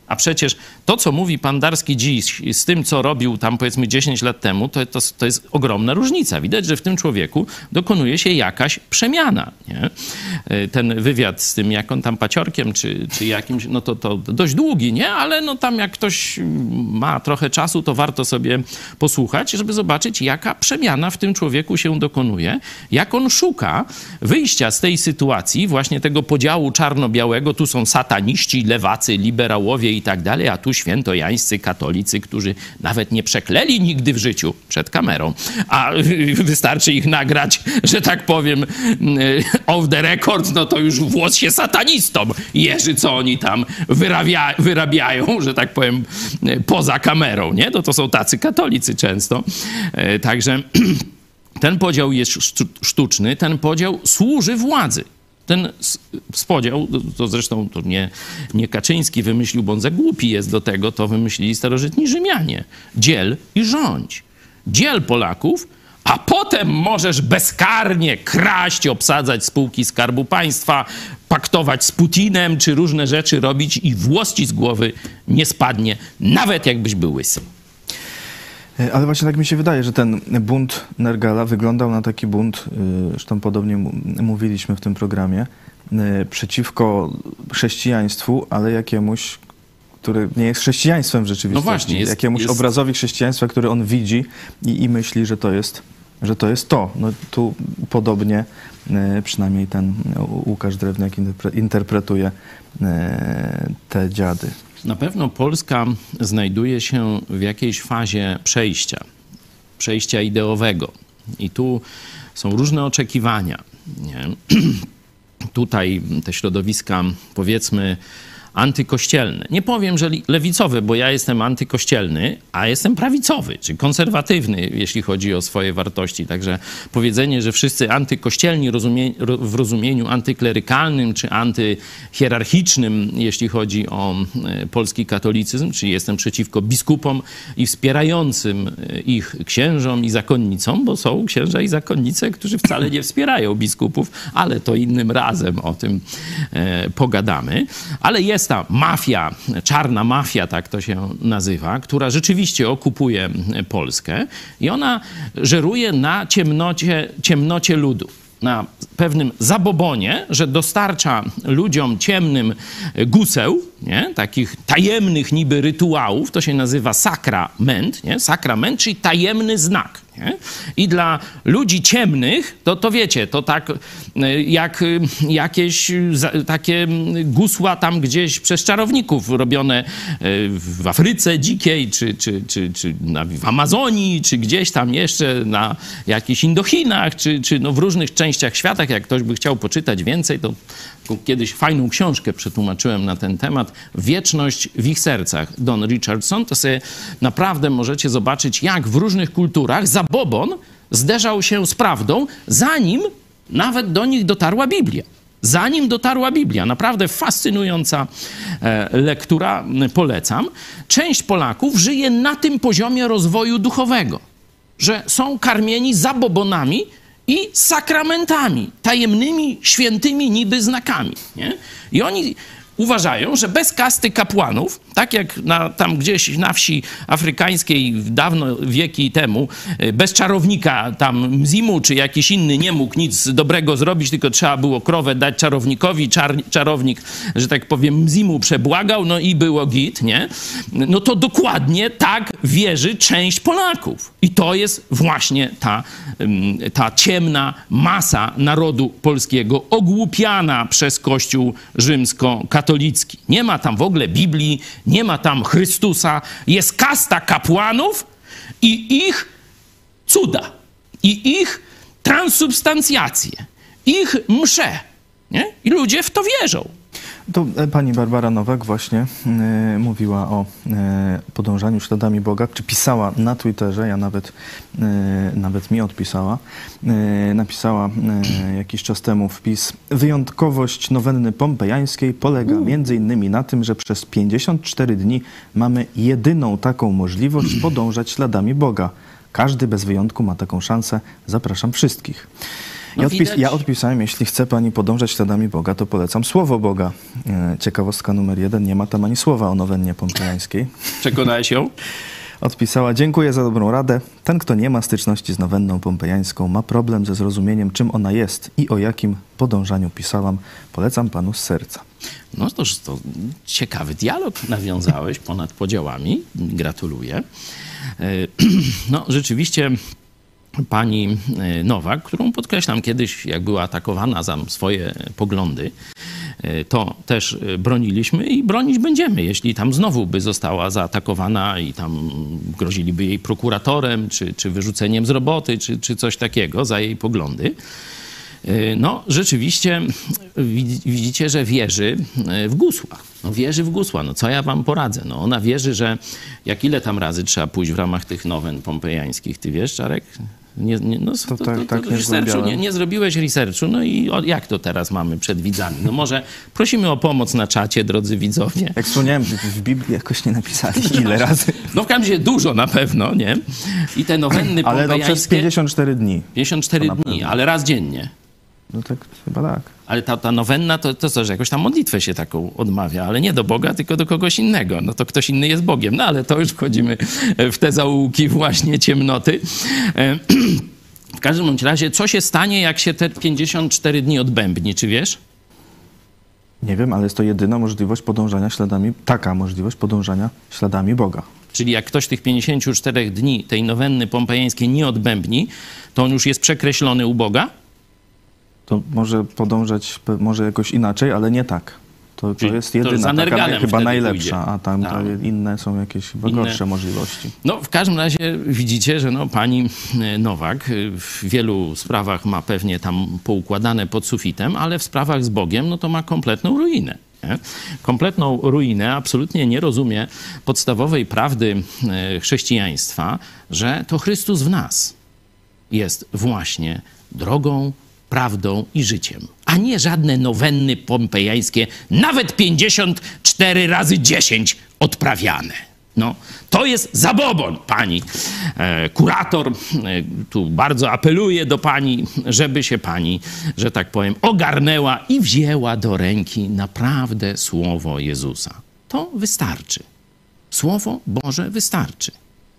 A przecież to, co mówi pan Darski dziś z tym, co robił tam powiedzmy 10 lat temu, to jest ogromna różnica. Widać, że w tym człowieku dokonuje się jakaś przemiana. Nie? Ten wywiad z tym, jak on tam paciorkiem czy jakimś, no to dość długi, nie? Ale no tam jak ktoś ma trochę czasu, to warto sobie posłuchać, żeby zobaczyć, jaka przemiana w tym człowieku się dokonuje, jak on szuka wyjścia z tej sytuacji, właśnie tego podziału czarno-białego. Tu są sataniści, lewacy, liberałowie i tak dalej, a tu świętojańscy katolicy, którzy nawet nie przeklęli nigdy w życiu przed kamerą, a wystarczy ich nagrać, że tak powiem, off the record, no to już włos się satanistom jeży, co oni tam wyrabiają, że tak powiem, poza kamerą, nie? To są tacy katolicy często. Także ten podział jest sztuczny, ten podział służy władzy. Ten podział, to zresztą to nie Kaczyński wymyślił, bo on za głupi jest do tego, to wymyślili starożytni Rzymianie. Dziel i rządź. Dziel Polaków, a potem możesz bezkarnie kraść, obsadzać spółki Skarbu Państwa, paktować z Putinem, czy różne rzeczy robić i włos ci z głowy nie spadnie, nawet jakbyś był łysy. Ale właśnie tak mi się wydaje, że ten bunt Nergala wyglądał na taki bunt, zresztą podobnie mówiliśmy w tym programie, przeciwko chrześcijaństwu, ale jakiemuś, który nie jest chrześcijaństwem w rzeczywistości. No właśnie, jakiemuś obrazowi chrześcijaństwa, który on widzi i myśli, że to jest to. No tu podobnie przynajmniej ten Łukasz Drewniak interpretuje te dziady. Na pewno Polska znajduje się w jakiejś fazie przejścia ideowego. I tu są różne oczekiwania. Nie? Tutaj te środowiska, powiedzmy, antykościelne. Nie powiem, że lewicowe, bo ja jestem antykościelny, a jestem prawicowy, czy konserwatywny, jeśli chodzi o swoje wartości. Także powiedzenie, że wszyscy antykościelni w rozumieniu antyklerykalnym, czy antyhierarchicznym, jeśli chodzi o polski katolicyzm, czyli jestem przeciwko biskupom i wspierającym ich księżom i zakonnicom, bo są księża i zakonnice, którzy wcale nie wspierają biskupów, ale to innym razem o tym pogadamy. Ale jest ta mafia, czarna mafia, tak to się nazywa, która rzeczywiście okupuje Polskę i ona żeruje na ciemnocie ludu, na pewnym zabobonie, że dostarcza ludziom ciemnym guseł, nie? Takich tajemnych niby rytuałów, to się nazywa sakrament, nie? Sakrament, czyli tajemny znak. Nie? I dla ludzi ciemnych, to wiecie, to tak jak jakieś takie gusła tam gdzieś przez czarowników robione w Afryce dzikiej, czy w Amazonii, czy gdzieś tam jeszcze na jakichś Indochinach, czy no w różnych częściach świata. Jak ktoś by chciał poczytać więcej, to kiedyś fajną książkę przetłumaczyłem na ten temat. Wieczność w ich sercach, Don Richardson. To sobie naprawdę możecie zobaczyć, jak w różnych kulturach zabobon zderzał się z prawdą, zanim nawet do nich dotarła Biblia. Zanim dotarła Biblia. Naprawdę fascynująca lektura, polecam. Część Polaków żyje na tym poziomie rozwoju duchowego, że są karmieni zabobonami i sakramentami, tajemnymi, świętymi niby znakami. Nie? I oni uważają, że bez kasty kapłanów, tak jak tam gdzieś na wsi afrykańskiej dawno wieki temu, bez czarownika tam Mzimu czy jakiś inny nie mógł nic dobrego zrobić, tylko trzeba było krowę dać czarownikowi, czarownik, że tak powiem, Mzimu przebłagał, no i było git, nie? No to dokładnie tak wierzy część Polaków. I to jest właśnie ta ciemna masa narodu polskiego, ogłupiana przez Kościół rzymskokatolicki. Nie ma tam w ogóle Biblii, nie ma tam Chrystusa, jest kasta kapłanów i ich cuda, i ich transubstancjacje, ich msze. Nie? I ludzie w to wierzą. To pani Barbara Nowak właśnie mówiła o podążaniu śladami Boga, czy pisała na Twitterze, ja nawet mi odpisała, napisała jakiś czas temu wpis: wyjątkowość nowenny pompejańskiej polega między innymi na tym, że przez 54 dni mamy jedyną taką możliwość podążać śladami Boga. Każdy bez wyjątku ma taką szansę. Zapraszam wszystkich. No, Ja odpisałem, jeśli chce pani podążać śladami Boga, to polecam Słowo Boga. Ciekawostka numer 1, nie ma tam ani słowa o nowennie pompejańskiej. Przekonałeś ją? Odpisała, dziękuję za dobrą radę. Ten, kto nie ma styczności z nowenną pompejańską, ma problem ze zrozumieniem, czym ona jest i o jakim podążaniu pisałam. Polecam panu z serca. No to ciekawy dialog nawiązałeś ponad podziałami. Gratuluję. No rzeczywiście pani Nowak, którą podkreślam kiedyś, jak była atakowana za swoje poglądy, to też broniliśmy i bronić będziemy, jeśli tam znowu by została zaatakowana i tam groziliby jej prokuratorem, czy wyrzuceniem z roboty, czy coś takiego za jej poglądy. No, rzeczywiście widzicie, że wierzy w gusła. No, wierzy w gusła. No, co ja wam poradzę? No, ona wierzy, że ile tam razy trzeba pójść w ramach tych nowen pompejańskich. Ty wiesz, Czarek? Nie zrobiłeś researchu, no i jak to teraz mamy przed widzami? No może prosimy o pomoc na czacie, drodzy widzowie. Jak wspomniałem, w Biblii jakoś nie napisali ile razy. No w każdym razie dużo na pewno, nie? I te nowenny pompejańskie... Ale przez 54 dni. 54 dni, ale raz dziennie. No tak, chyba tak. Ale ta nowenna to co, że jakoś tam modlitwę się taką odmawia, ale nie do Boga, tylko do kogoś innego. No to ktoś inny jest Bogiem. No ale to już wchodzimy w te zaułki właśnie ciemnoty. W każdym bądź razie, co się stanie, jak się te 54 dni odbębni, czy wiesz? Nie wiem, ale jest to jedyna możliwość podążania śladami, taka możliwość podążania śladami Boga. Czyli jak ktoś tych 54 dni tej nowenny pompejańskiej nie odbębni, to on już jest przekreślony u Boga? To może podążać, może jakoś inaczej, ale nie tak. To jest jedyna, taka chyba najlepsza, pójdzie. A tam inne są jakieś chyba gorsze możliwości. No w każdym razie widzicie, że no, pani Nowak w wielu sprawach ma pewnie tam poukładane pod sufitem, ale w sprawach z Bogiem no to ma kompletną ruinę. Nie? Kompletną ruinę, absolutnie nie rozumie podstawowej prawdy chrześcijaństwa, że to Chrystus w nas jest właśnie drogą, prawdą i życiem, a nie żadne nowenny pompejańskie, nawet 54 razy 10 odprawiane. No, to jest zabobon, pani kurator. Tu bardzo apeluję do pani, żeby się pani, że tak powiem, ogarnęła i wzięła do ręki naprawdę Słowo Jezusa. To wystarczy. Słowo Boże wystarczy.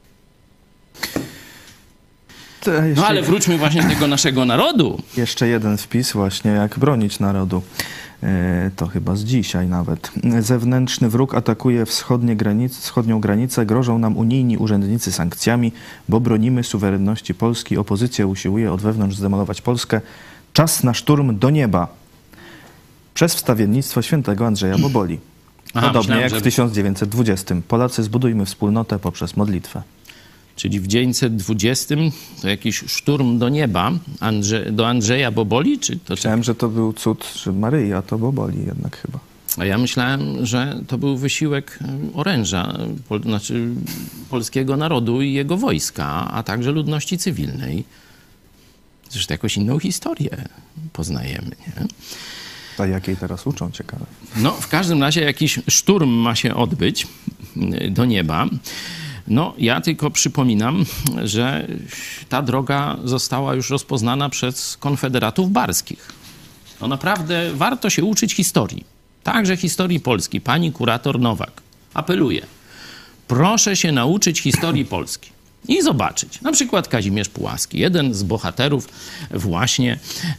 No ale wróćmy właśnie do tego naszego narodu. Jeszcze jeden wpis właśnie, jak bronić narodu. To chyba z dzisiaj nawet. Zewnętrzny wróg atakuje wschodnią granicę. Grożą nam unijni urzędnicy sankcjami, bo bronimy suwerenności Polski. Opozycja usiłuje od wewnątrz zdemolować Polskę. Czas na szturm do nieba. Przez wstawiennictwo świętego Andrzeja Boboli. Podobnie jak w 1920. Polacy, zbudujmy wspólnotę poprzez modlitwę. Czyli w 1920 to jakiś szturm do nieba do Andrzeja Boboli? Czy to myślałem, że to był cud, że Maryi, a to Boboli jednak chyba. A ja myślałem, że to był wysiłek oręża, polskiego narodu i jego wojska, a także ludności cywilnej. Zresztą jakąś inną historię poznajemy, nie? A jakiej teraz uczą, ciekawe. No, w każdym razie jakiś szturm ma się odbyć do nieba. No, ja tylko przypominam, że ta droga została już rozpoznana przez konfederatów barskich. No naprawdę warto się uczyć historii. Także historii Polski. Pani kurator Nowak, apeluję. Proszę się nauczyć historii Polski i zobaczyć. Na przykład Kazimierz Pułaski, jeden z bohaterów właśnie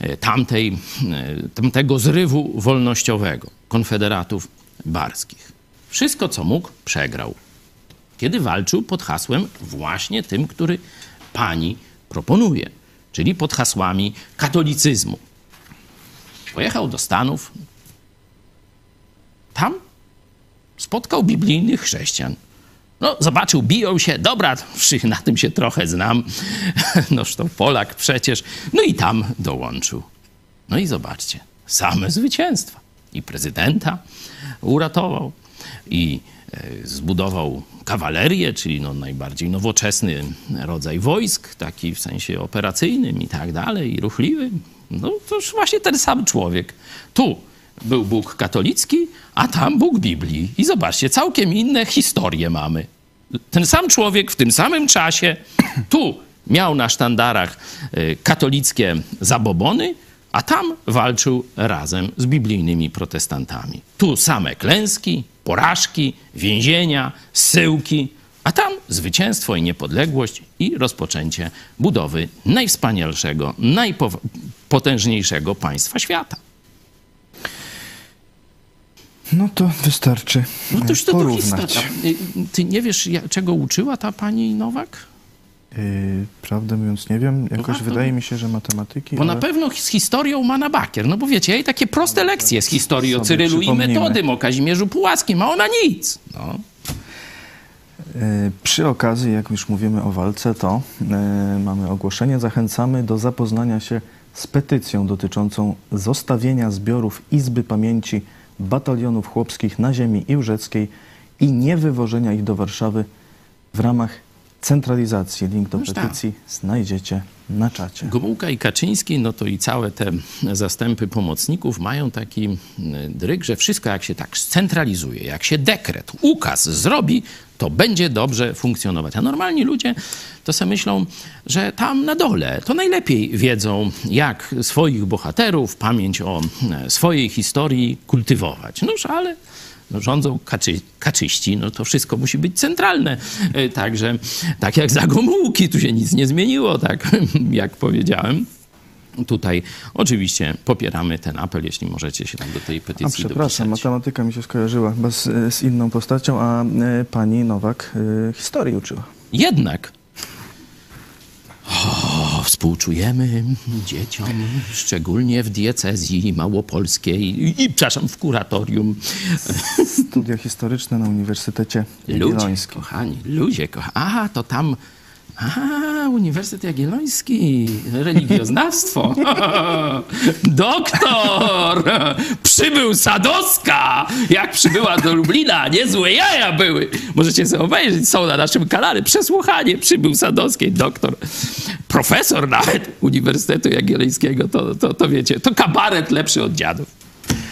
tamtego zrywu wolnościowego konfederatów barskich. Wszystko, co mógł, przegrał. Kiedy walczył pod hasłem właśnie tym, który pani proponuje, czyli pod hasłami katolicyzmu. Pojechał do Stanów. Tam spotkał biblijnych chrześcijan. No, zobaczył, biją się. Dobra, na tym się trochę znam. Noż to Polak przecież. No i tam dołączył. No i zobaczcie, same zwycięstwa. I prezydenta uratował, i zbudował kawalerię, czyli no najbardziej nowoczesny rodzaj wojsk, taki w sensie operacyjnym i tak dalej, i ruchliwy. No to już właśnie ten sam człowiek. Tu był Bóg katolicki, a tam Bóg Biblii. I zobaczcie, całkiem inne historie mamy. Ten sam człowiek w tym samym czasie, tu Miał na sztandarach katolickie zabobony, a tam walczył razem z biblijnymi protestantami. Tu same klęski, porażki, więzienia, zsyłki, a tam zwycięstwo i niepodległość i rozpoczęcie budowy najwspanialszego, najpotężniejszego państwa świata. No to wystarczy No to już to porównać. historia. Ty nie wiesz, czego uczyła ta pani Nowak? Prawdę mówiąc nie wiem, jakoś warto. wydaje mi się, że matematyki, Bo ale na pewno z historią ma na bakier. No bo wiecie, ja jej takie proste lekcje z historii o sobie Cyrylu i przypomnimy. Metodym, o Kazimierzu Pułackim, a ona nic. No. Przy okazji, jak już mówimy o walce, to mamy ogłoszenie. Zachęcamy do zapoznania się z petycją dotyczącą zostawienia zbiorów Izby Pamięci Batalionów Chłopskich na ziemi iłżeckiej i niewywożenia ich do Warszawy w ramach centralizacji. Link do Noż tak. petycji znajdziecie na czacie. Gomułka i Kaczyński, no to i całe te zastępy pomocników mają taki dryg, że wszystko jak się tak scentralizuje, jak się dekret, ukaz zrobi, to będzie dobrze funkcjonować. A normalni ludzie to sobie myślą, że tam na dole to najlepiej wiedzą, jak swoich bohaterów, pamięć o swojej historii kultywować. Noż ale no, rządzą kaczyści, no to wszystko musi być centralne. Także tak jak za Gomułki, tu się nic nie zmieniło, tak jak powiedziałem. Tutaj oczywiście popieramy ten apel, jeśli możecie się tam do tej A petycji przepraszam, dopisać. matematyka mi się skojarzyła chyba z inną postacią, a pani Nowak historii uczyła. Jednak współczujemy dzieciom, szczególnie w diecezji małopolskiej i przepraszam, w kuratorium. Studia historyczne na Uniwersytecie Ludzie, Jagiellońskim. kochani, ludzie, kochani. Aha, to tam... Aha, Uniwersytet Jagielloński, religioznawstwo. Doktor! Przybył Sadowska! Jak przybyła do Lublina, niezłe jaja były. Możecie sobie obejrzeć, są na naszym kanale. Przesłuchanie przybył Sadowskiej, doktor. Profesor nawet Uniwersytetu Jagiellońskiego, to wiecie, to kabaret lepszy od dziadów.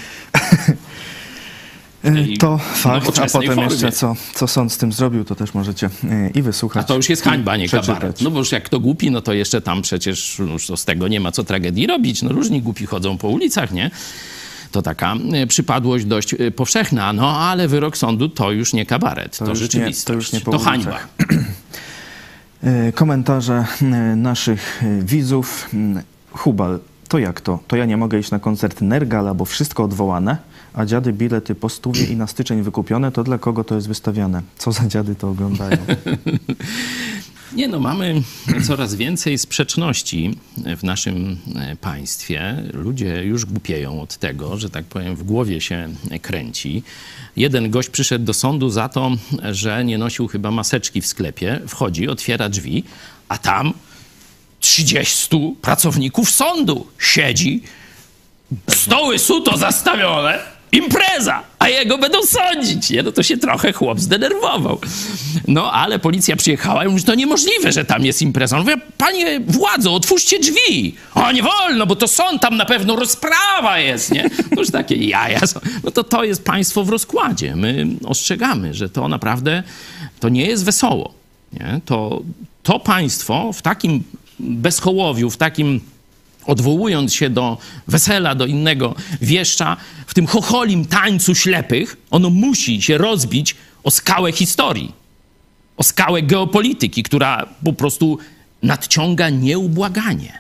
To fakt, a nowoczesnej potem formie. jeszcze co sąd z tym zrobił, to też możecie i wysłuchać. A to już jest hańba, nie przeczytać. kabaret. No bo już jak to głupi, no to jeszcze tam przecież już z tego nie ma co tragedii robić. No różni głupi chodzą po ulicach, nie? To taka przypadłość dość powszechna. No ale wyrok sądu to już nie kabaret, to już nie- rzeczywistość. to już nie po to ulicach. hańba. Komentarze naszych widzów. Hubal, to jak to? To ja nie mogę iść na koncert Nergala, bo wszystko odwołane, a dziady bilety po 100 i na styczeń wykupione, to dla kogo to jest wystawiane? Co za dziady to oglądają? Nie no, mamy coraz więcej sprzeczności w naszym państwie. Ludzie już głupieją od tego, że tak powiem, w głowie się kręci. Jeden gość przyszedł do sądu za to, że nie nosił chyba maseczki w sklepie. Wchodzi, otwiera drzwi, a tam 30 pracowników sądu siedzi. Stoły suto zastawione, impreza, a jego będą sądzić. Nie? No to się trochę chłop zdenerwował. No ale policja przyjechała i mówi, że to niemożliwe, że tam jest impreza. On mówi, panie władzo, otwórzcie drzwi. O, nie wolno, bo to sąd, tam na pewno rozprawa jest, nie? To już takie jaja są. No to jest państwo w rozkładzie. My ostrzegamy, że to naprawdę, to nie jest wesoło. Nie? To państwo w takim bezhołowiu, w takim odwołując się do wesela, do innego wieszcza, w tym chocholim tańcu ślepych, ono musi się rozbić o skałę historii, o skałę geopolityki, która po prostu nadciąga nieubłaganie.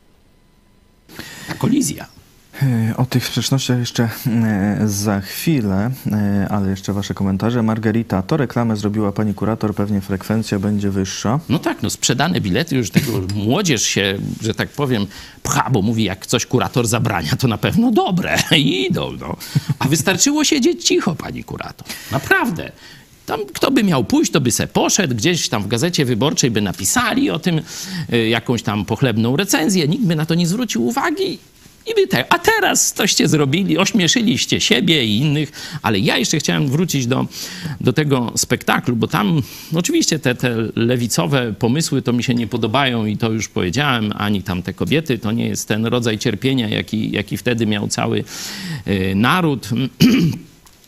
Ta kolizja. O tych sprzecznościach jeszcze za chwilę, ale jeszcze wasze komentarze. Margarita, to reklamę zrobiła pani kurator, pewnie frekwencja będzie wyższa. No tak, no sprzedane bilety, już tego młodzież się, że tak powiem, pcha, bo mówi, jak coś kurator zabrania, to na pewno dobre. I idą, no. A wystarczyło siedzieć cicho, pani kurator. Naprawdę. Tam kto by miał pójść, to by se poszedł, gdzieś tam w Gazecie Wyborczej by napisali o tym jakąś tam pochlebną recenzję, nikt by na to nie zwrócił uwagi. A teraz toście zrobili, ośmieszyliście siebie i innych, ale ja jeszcze chciałem wrócić do tego spektaklu, bo tam oczywiście te lewicowe pomysły to mi się nie podobają i to już powiedziałem, ani tam te kobiety, to nie jest ten rodzaj cierpienia, jaki wtedy miał cały naród.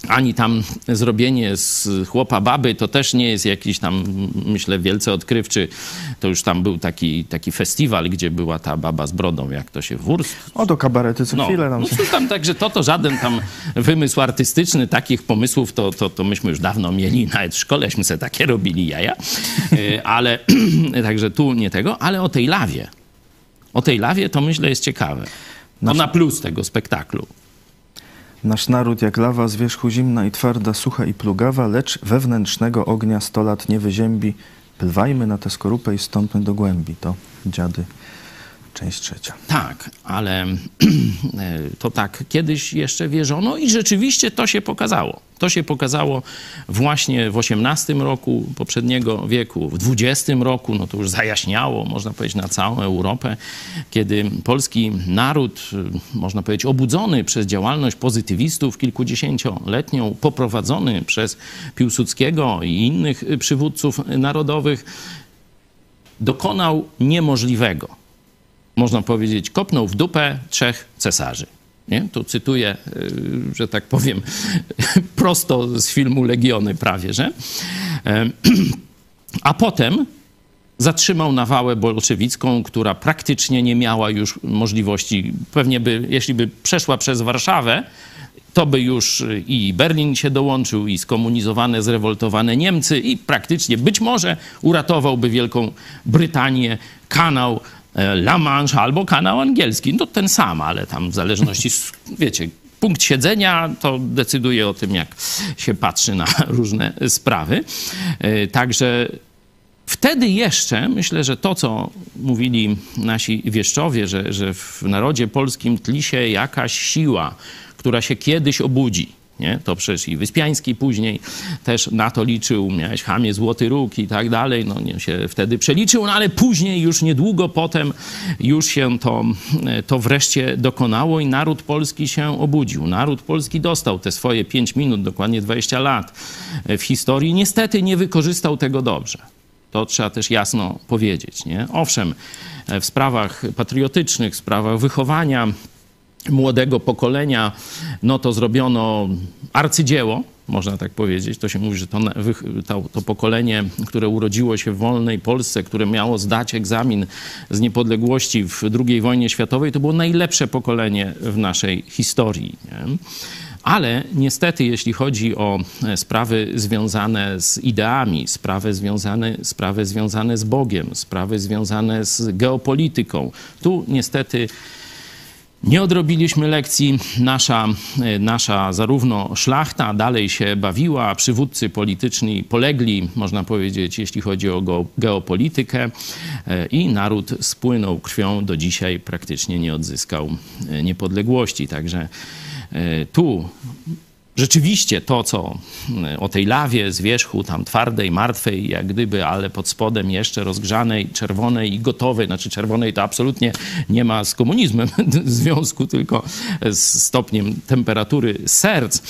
ani tam zrobienie z chłopa baby to też nie jest jakiś tam, myślę, wielce odkrywczy. To już tam był taki festiwal, gdzie była ta baba z brodą, jak to się wurst. O, do kabarety co chwilę nam się... tam także to żaden tam wymysł artystyczny. Takich pomysłów to myśmy już dawno mieli. Nawet w szkoleśmy sobie takie robili jaja. Ale także tu nie tego, ale o tej lawie. O tej lawie to myślę jest ciekawe. To na plus tego spektaklu. Nasz naród jak lawa z wierzchu zimna i twarda, sucha i plugawa, lecz wewnętrznego ognia 100 lat nie wyziębi. Plwajmy na tę skorupę i stąpmy do głębi. To Dziady, część 3. Tak, ale to tak kiedyś jeszcze wierzono i rzeczywiście to się pokazało. To się pokazało właśnie w XVIII roku poprzedniego wieku, w XX roku, no to już zajaśniało, można powiedzieć, na całą Europę, kiedy polski naród, można powiedzieć, obudzony przez działalność pozytywistów kilkudziesięcioletnią, poprowadzony przez Piłsudskiego i innych przywódców narodowych, dokonał niemożliwego. Można powiedzieć, kopnął w dupę 3 cesarzy. Nie? Tu cytuję, że tak powiem, prosto z filmu Legiony prawie, że. A potem zatrzymał nawałę bolszewicką, która praktycznie nie miała już możliwości. Pewnie by, jeśli by przeszła przez Warszawę, to by już i Berlin się dołączył, i skomunizowane, zrewoltowane Niemcy, i praktycznie być może uratowałby Wielką Brytanię kanał La Manche albo kanał angielski. No ten sam, ale tam w zależności, wiecie, punkt siedzenia to decyduje o tym, jak się patrzy na różne sprawy. Także wtedy jeszcze, myślę, że to, co mówili nasi wieszczowie, że w narodzie polskim tli się jakaś siła, która się kiedyś obudzi. Nie? To przecież i Wyspiański później też na to liczył, miałeś Chamie, Złoty Róg i tak dalej, no nie się wtedy przeliczył, no ale później już niedługo potem już się to wreszcie dokonało i naród polski się obudził. Naród polski dostał te swoje 5 minut, dokładnie 20 lat w historii. Niestety nie wykorzystał tego dobrze. To trzeba też jasno powiedzieć. Nie? Owszem, w sprawach patriotycznych, w sprawach wychowania młodego pokolenia, no to zrobiono arcydzieło, można tak powiedzieć. To się mówi, że to pokolenie, które urodziło się w wolnej Polsce, które miało zdać egzamin z niepodległości w II wojnie światowej, to było najlepsze pokolenie w naszej historii. Nie? Ale niestety, jeśli chodzi o sprawy związane z ideami, sprawy związane z Bogiem, sprawy związane z geopolityką, tu niestety nie odrobiliśmy lekcji. Nasza zarówno szlachta dalej się bawiła, a przywódcy polityczni polegli, można powiedzieć, jeśli chodzi o geopolitykę, i naród spłynął krwią, do dzisiaj praktycznie nie odzyskał niepodległości. Także tu rzeczywiście to, co o tej lawie z wierzchu, tam twardej, martwej, jak gdyby, ale pod spodem jeszcze rozgrzanej, czerwonej i gotowej, znaczy czerwonej to absolutnie nie ma z komunizmem związku, tylko z stopniem temperatury serc.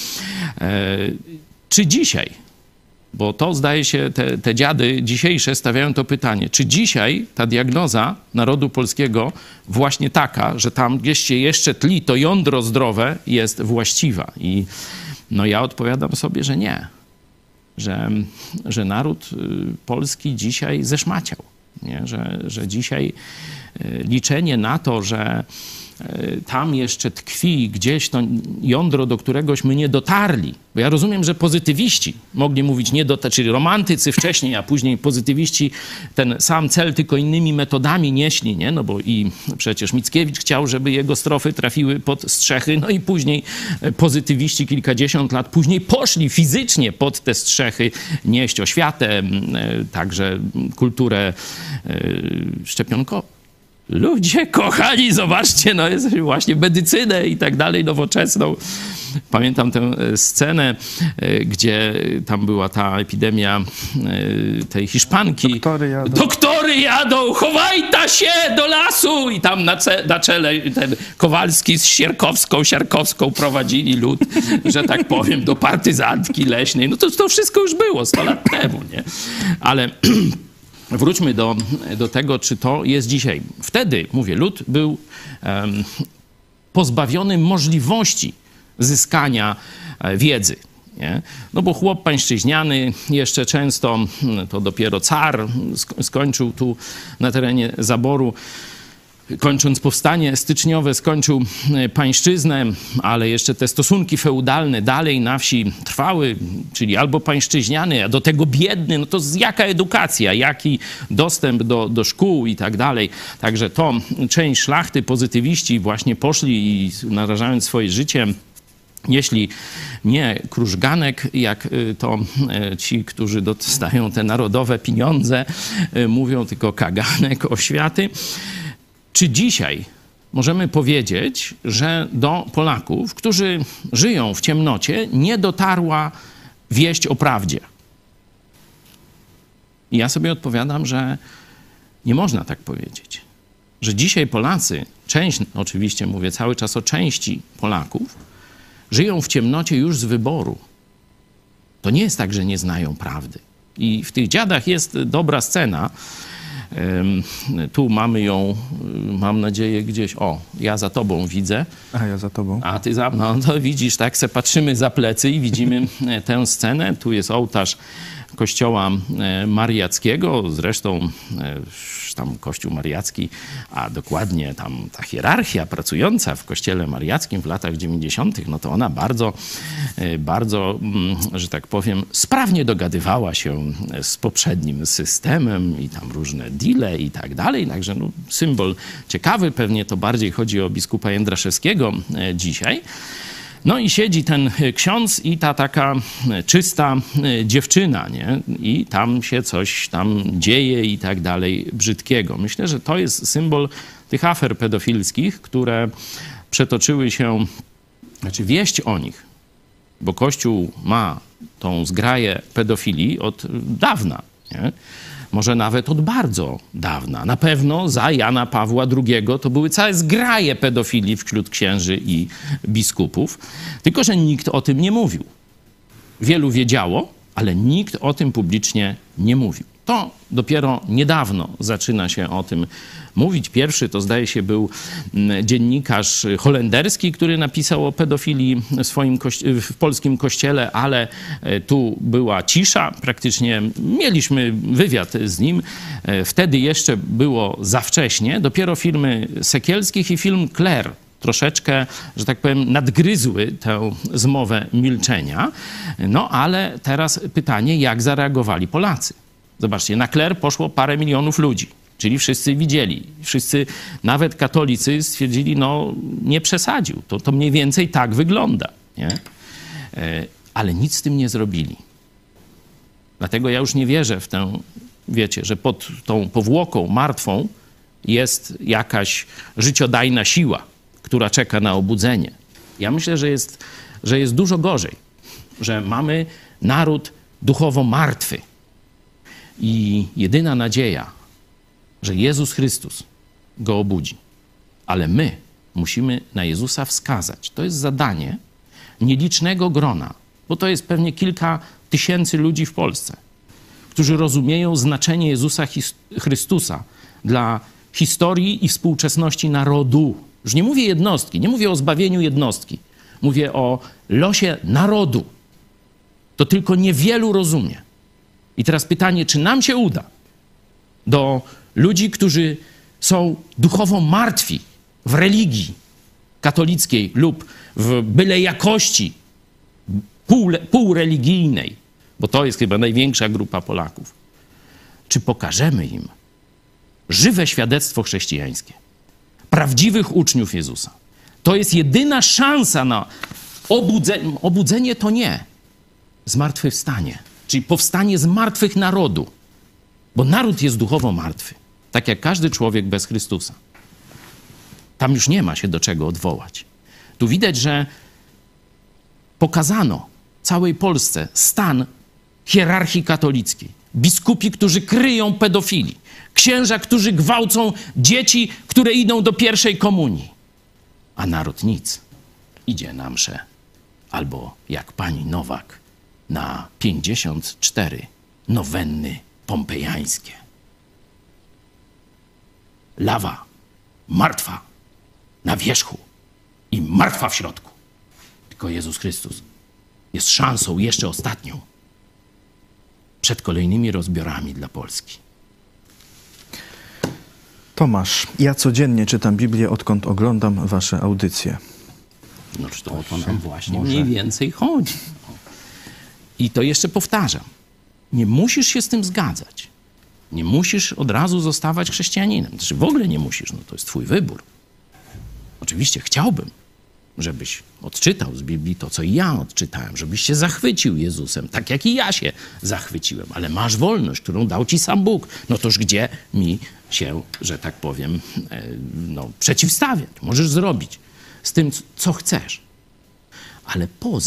Czy dzisiaj, bo to zdaje się, te dziady dzisiejsze stawiają to pytanie, czy dzisiaj ta diagnoza narodu polskiego właśnie taka, że tam gdzieś się jeszcze tli to jądro zdrowe, jest właściwa? I no ja odpowiadam sobie, że nie. Że naród polski dzisiaj zeszmaciał. Nie? Że dzisiaj liczenie na to, że tam jeszcze tkwi gdzieś to jądro, do któregośmy nie dotarli. Bo ja rozumiem, że pozytywiści mogli mówić czyli romantycy wcześniej, a później pozytywiści ten sam cel tylko innymi metodami nieśli, nie? No bo i przecież Mickiewicz chciał, żeby jego strofy trafiły pod strzechy, no i później pozytywiści kilkadziesiąt lat później poszli fizycznie pod te strzechy nieść oświatę, także kulturę szczepionkową. Ludzie kochani, zobaczcie, no jest właśnie medycynę i tak dalej, nowoczesną. Pamiętam tę scenę, gdzie tam była ta epidemia tej Hiszpanki. Doktory jadą, chowajta się do lasu! I tam na czele ten Kowalski z Siarkowską prowadzili lud, że tak powiem, do partyzantki leśnej. No to wszystko już było 100 lat temu, nie? Ale wróćmy do tego, czy to jest dzisiaj. Wtedy, mówię, lud był pozbawiony możliwości zyskania wiedzy. Nie? No bo chłop pańszczyźniany jeszcze często, to dopiero car skończył tu na terenie zaboru, kończąc powstanie styczniowe, skończył pańszczyznę, ale jeszcze te stosunki feudalne dalej na wsi trwały, czyli albo pańszczyźniany, a do tego biedny, no to jaka edukacja, jaki dostęp do szkół i tak dalej. Także to część szlachty, pozytywiści właśnie poszli i narażając swoje życie, jeśli nie krużganek, jak to ci, którzy dostają te narodowe pieniądze, mówią, tylko kaganek, oświaty. Czy dzisiaj możemy powiedzieć, że do Polaków, którzy żyją w ciemnocie, nie dotarła wieść o prawdzie? I ja sobie odpowiadam, że nie można tak powiedzieć. Że dzisiaj Polacy, część, oczywiście mówię cały czas o części Polaków, żyją w ciemnocie już z wyboru. To nie jest tak, że nie znają prawdy. I w tych dziadach jest dobra scena. Tu mamy ją, mam nadzieję, gdzieś. O, ja za tobą widzę. A ja za tobą. A ty za mną. No to widzisz, tak se patrzymy za plecy i widzimy tę scenę. Tu jest ołtarz kościoła mariackiego. Zresztą tam kościół mariacki, a dokładnie tam ta hierarchia pracująca w kościele mariackim w latach 90., no to ona bardzo, bardzo, że tak powiem, sprawnie dogadywała się z poprzednim systemem i tam różne deale i tak dalej. Także no, symbol ciekawy, pewnie to bardziej chodzi o biskupa Jędraszewskiego dzisiaj. No i siedzi ten ksiądz i ta taka czysta dziewczyna, nie? I tam się coś tam dzieje i tak dalej brzydkiego. Myślę, że to jest symbol tych afer pedofilskich, które przetoczyły się, znaczy wieść o nich, bo Kościół ma tą zgraję pedofilii od dawna, nie? Może nawet od bardzo dawna. Na pewno za Jana Pawła II to były całe zgraje pedofilii wśród księży i biskupów. Tylko że nikt o tym nie mówił. Wielu wiedziało, ale nikt o tym publicznie nie mówił. To dopiero niedawno zaczyna się o tym mówić. Pierwszy to zdaje się był dziennikarz holenderski, który napisał o pedofilii w polskim kościele, ale tu była cisza. Praktycznie mieliśmy wywiad z nim. Wtedy jeszcze było za wcześnie. Dopiero filmy Sekielskich i film Kler troszeczkę, że tak powiem, nadgryzły tę zmowę milczenia. No ale teraz pytanie, jak zareagowali Polacy? Zobaczcie, na Kler poszło parę milionów ludzi, czyli wszyscy widzieli. Wszyscy, nawet katolicy stwierdzili, no nie przesadził. To mniej więcej tak wygląda, nie? Ale nic z tym nie zrobili. Dlatego ja już nie wierzę w tę, wiecie, że pod tą powłoką martwą jest jakaś życiodajna siła, która czeka na obudzenie. Ja myślę, że jest dużo gorzej, że mamy naród duchowo martwy. I jedyna nadzieja, że Jezus Chrystus go obudzi. Ale my musimy na Jezusa wskazać. To jest zadanie nielicznego grona, bo to jest pewnie kilka tysięcy ludzi w Polsce, którzy rozumieją znaczenie Jezusa Chrystusa dla historii i współczesności narodu. Już nie mówię jednostki, nie mówię o zbawieniu jednostki. Mówię o losie narodu. To tylko niewielu rozumie. I teraz pytanie, czy nam się uda do ludzi, którzy są duchowo martwi w religii katolickiej lub w byle jakości półreligijnej, bo to jest chyba największa grupa Polaków, czy pokażemy im żywe świadectwo chrześcijańskie, prawdziwych uczniów Jezusa. To jest jedyna szansa na obudzenie. Obudzenie to nie zmartwychwstanie, czyli powstanie z martwych narodu. Bo naród jest duchowo martwy, tak jak każdy człowiek bez Chrystusa. Tam już nie ma się do czego odwołać. Tu widać, że pokazano całej Polsce stan hierarchii katolickiej. Biskupi, którzy kryją pedofilii. Księża, którzy gwałcą dzieci, które idą do pierwszej komunii. A naród nic. Idzie na mszę. Albo jak pani Nowak na 54 nowenny pompejańskie. Lawa martwa na wierzchu i martwa w środku. Tylko Jezus Chrystus jest szansą jeszcze ostatnią przed kolejnymi rozbiorami dla Polski. Tomasz, ja codziennie czytam Biblię, odkąd oglądam wasze audycje. No to o to nam właśnie mniej więcej chodzi. I to jeszcze powtarzam. Nie musisz się z tym zgadzać. Nie musisz od razu zostawać chrześcijaninem. Znaczy w ogóle nie musisz, no to jest twój wybór. Oczywiście chciałbym, żebyś odczytał z Biblii to, co i ja odczytałem, żebyś się zachwycił Jezusem, tak jak i ja się zachwyciłem. Ale masz wolność, którą dał ci sam Bóg. No toż gdzie mi się, że tak powiem, przeciwstawiać? Możesz zrobić z tym, co chcesz. Ale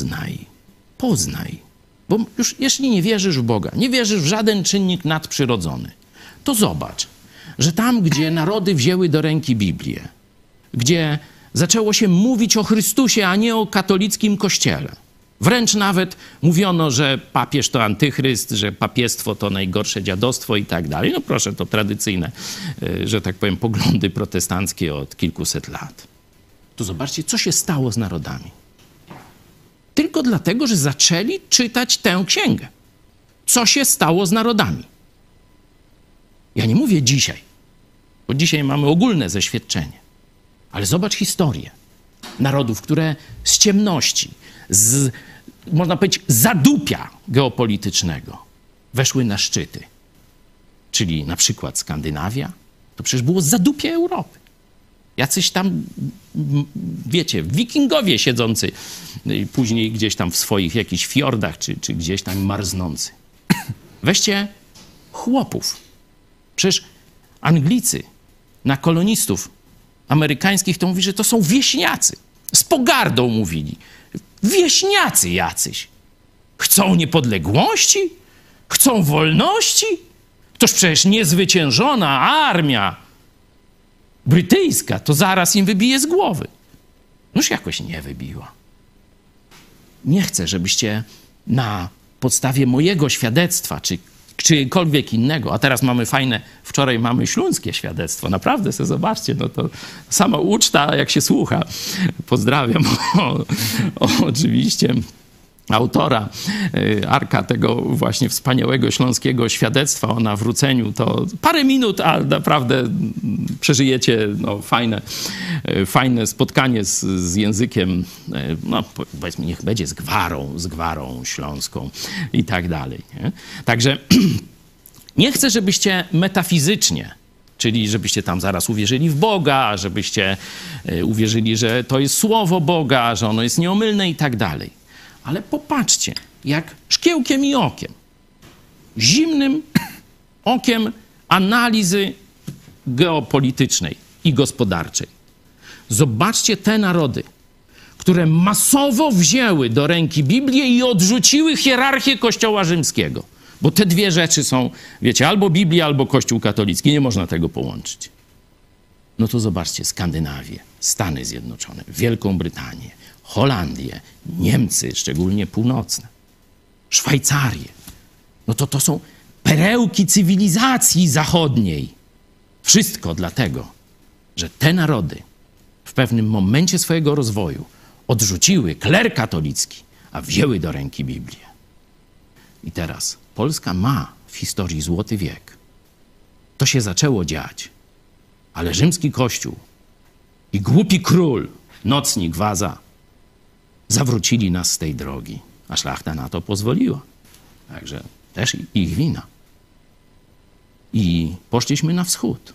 poznaj. Bo już jeśli nie wierzysz w Boga, nie wierzysz w żaden czynnik nadprzyrodzony, to zobacz, że tam, gdzie narody wzięły do ręki Biblię, gdzie zaczęło się mówić o Chrystusie, a nie o katolickim kościele. Wręcz nawet mówiono, że papież to antychryst, że papiestwo to najgorsze dziadostwo i tak dalej. No proszę, to tradycyjne, że tak powiem, poglądy protestanckie od kilkuset lat. To zobaczcie, co się stało z narodami. Tylko dlatego, że zaczęli czytać tę księgę. Co się stało z narodami? Ja nie mówię dzisiaj, bo dzisiaj mamy ogólne zeświadczenie. Ale zobacz historię narodów, które z ciemności, z, można powiedzieć, zadupia geopolitycznego weszły na szczyty. Czyli na przykład Skandynawia, to przecież było zadupie Europy. Jacyś tam, wiecie, wikingowie siedzący później gdzieś tam w swoich jakichś fiordach, czy gdzieś tam marznący. Weźcie chłopów. Przecież Anglicy na kolonistów amerykańskich to mówi, że to są wieśniacy. Z pogardą mówili. Wieśniacy jacyś. Chcą niepodległości? Chcą wolności? Toż przecież niezwyciężona armia brytyjska to zaraz im wybije z głowy. Noż jakoś nie wybiła. Nie chcę, żebyście na podstawie mojego świadectwa, czy czyjekolwiek innego, a teraz mamy fajne, wczoraj mamy śląskie świadectwo, naprawdę sobie zobaczcie, no to sama uczta, jak się słucha. Pozdrawiam oczywiście autora, Arka, tego właśnie wspaniałego śląskiego świadectwa o nawróceniu. To parę minut, a naprawdę przeżyjecie fajne spotkanie z językiem, no powiedzmy, niech będzie z gwarą śląską i tak dalej. Nie? Także nie chcę, żebyście metafizycznie, czyli żebyście tam zaraz uwierzyli w Boga, żebyście uwierzyli, że to jest słowo Boga, że ono jest nieomylne i tak dalej. Ale popatrzcie, jak szkiełkiem i okiem, zimnym okiem analizy geopolitycznej i gospodarczej. Zobaczcie te narody, które masowo wzięły do ręki Biblię i odrzuciły hierarchię Kościoła rzymskiego. Bo te dwie rzeczy są, wiecie, albo Biblia, albo Kościół katolicki. Nie można tego połączyć. No to zobaczcie, Skandynawię, Stany Zjednoczone, Wielką Brytanię, Holandię, Niemcy, szczególnie północne, Szwajcarię. No to są perełki cywilizacji zachodniej. Wszystko dlatego, że te narody w pewnym momencie swojego rozwoju odrzuciły kler katolicki, a wzięły do ręki Biblię. I teraz Polska ma w historii złoty wiek. To się zaczęło dziać, ale rzymski Kościół i głupi król, nocnik, Waza, zawrócili nas z tej drogi, a szlachta na to pozwoliła. Także też ich wina. I poszliśmy na wschód.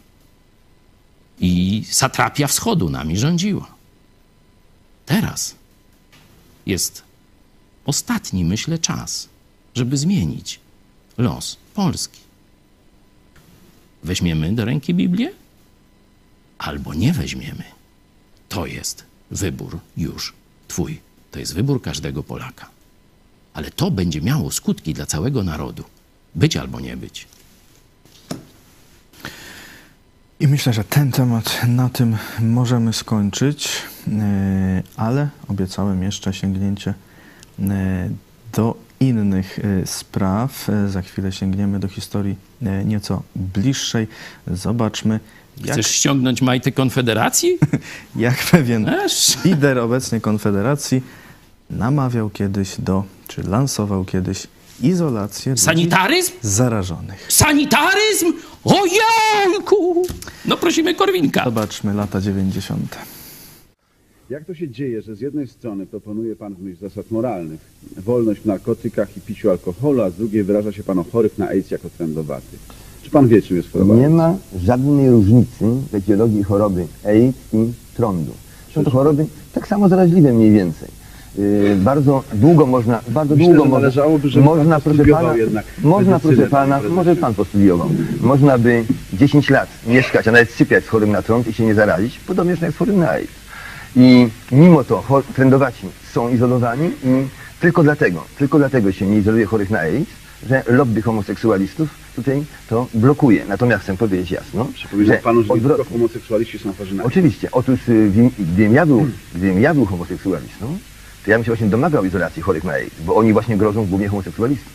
I satrapia wschodu nami rządziła. Teraz jest ostatni, myślę, czas, żeby zmienić los Polski. Weźmiemy do ręki Biblię? Albo nie weźmiemy. To jest wybór już twój. To jest wybór każdego Polaka. Ale to będzie miało skutki dla całego narodu. Być albo nie być. I myślę, że ten temat na tym możemy skończyć, ale obiecałem jeszcze sięgnięcie do innych spraw. Za chwilę sięgniemy do historii nieco bliższej. Zobaczmy, Chcesz ściągnąć majty Konfederacji? Jak pewien lider obecnej Konfederacji namawiał kiedyś do czy lansował kiedyś izolację ludzi Sanitaryzm? zarażonych. Sanitaryzm? Ojejku! No prosimy Korwinka. Zobaczmy lata 90. Jak to się dzieje, że z jednej strony proponuje pan w myśl zasad moralnych wolność w narkotykach i piciu alkoholu, a z drugiej wyraża się pan o chorych na AIDS jako trendowaty? Czy pan wie, czym jest choroba? Nie ma żadnej różnicy w etiologii choroby AIDS i trądu. Są to choroby tak samo zaraźliwe mniej więcej. Bardzo długo można, może pan postudiował, można by 10 lat mieszkać, a nawet sypiać z chorym na trąd i się nie zarazić, podobnie jak z chorym na AIDS. I mimo to trędowaci są izolowani i tylko dlatego się nie izoluje chorych na AIDS, że lobby homoseksualistów tutaj to blokuje. Natomiast chcę powiedzieć jasno, że panu, że tylko homoseksualiści są chorzy na AIDS. Oczywiście. Otóż gdybym ja był homoseksualistą, to ja bym się właśnie domagał izolacji chorych na AIDS, bo oni właśnie grożą głównie homoseksualistom.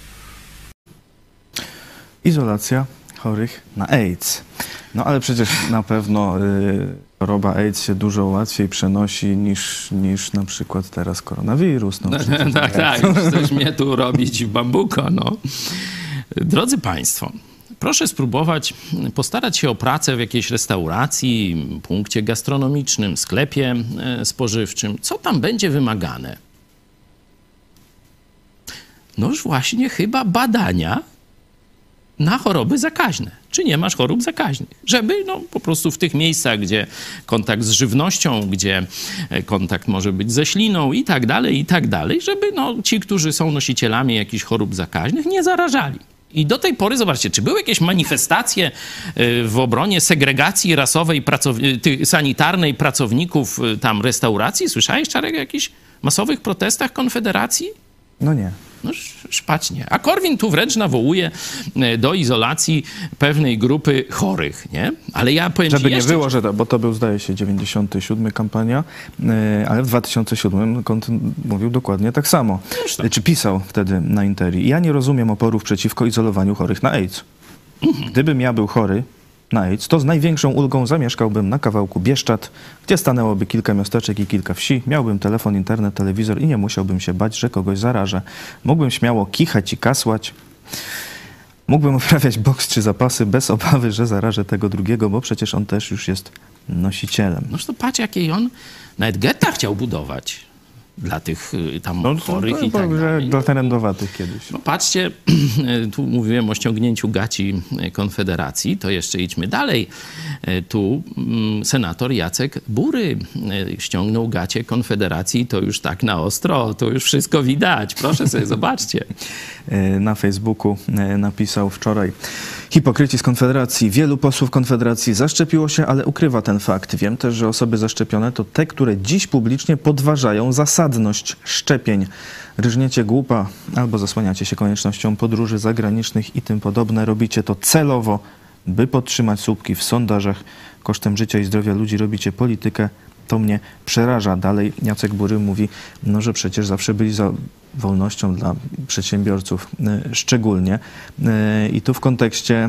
Izolacja chorych na AIDS. No ale przecież na pewno choroba AIDS się dużo łatwiej przenosi niż na przykład teraz koronawirus. No, tak, chcesz mnie tu robić w bambuko, no. Drodzy Państwo, proszę spróbować postarać się o pracę w jakiejś restauracji, punkcie gastronomicznym, sklepie spożywczym. Co tam będzie wymagane? Noż właśnie chyba badania na choroby zakaźne. Czy nie masz chorób zakaźnych? Żeby po prostu w tych miejscach, gdzie kontakt z żywnością, gdzie kontakt może być ze śliną i tak dalej, żeby ci, którzy są nosicielami jakichś chorób zakaźnych, nie zarażali. I do tej pory, zobaczcie, czy były jakieś manifestacje w obronie segregacji rasowej, sanitarnej pracowników tam restauracji? Słyszałeś, Czarek, o jakichś masowych protestach Konfederacji? No nie. No szpacznie. A Korwin tu wręcz nawołuje do izolacji pewnej grupy chorych, nie? Ale ja powiem Żeby ci nie było, że bo to był, zdaje się, 97 kampania, ale w 2007 mówił dokładnie tak samo. Tak. Czy pisał wtedy na Interi. Ja nie rozumiem oporów przeciwko izolowaniu chorych na AIDS. Gdybym ja był chory na AIDS, to z największą ulgą zamieszkałbym na kawałku Bieszczad, gdzie stanęłoby kilka miasteczek i kilka wsi, miałbym telefon, internet, telewizor i nie musiałbym się bać, że kogoś zarażę. Mógłbym śmiało kichać i kasłać. Mógłbym uprawiać boks czy zapasy bez obawy, że zarażę tego drugiego, bo przecież on też już jest nosicielem. Noż to patrz, jakiej on nawet getta chciał budować dla tych tam chorych i tak dalej. Dla terendowatych kiedyś. No patrzcie, tu mówiłem o ściągnięciu gaci Konfederacji, to jeszcze idźmy dalej. Tu senator Jacek Bury ściągnął gacie Konfederacji, to już tak na ostro, to już wszystko widać. Proszę sobie, zobaczcie. Na Facebooku napisał wczoraj: hipokryci z Konfederacji. Wielu posłów Konfederacji zaszczepiło się, ale ukrywa ten fakt. Wiem też, że osoby zaszczepione to te, które dziś publicznie podważają zasadność szczepień. Ryżniecie głupa albo zasłaniacie się koniecznością podróży zagranicznych i tym podobne. Robicie to celowo, by podtrzymać słupki w sondażach. Kosztem życia i zdrowia ludzi robicie politykę. To mnie przeraża. Dalej Jacek Bury mówi, że przecież zawsze byli za wolnością dla przedsiębiorców szczególnie. I tu w kontekście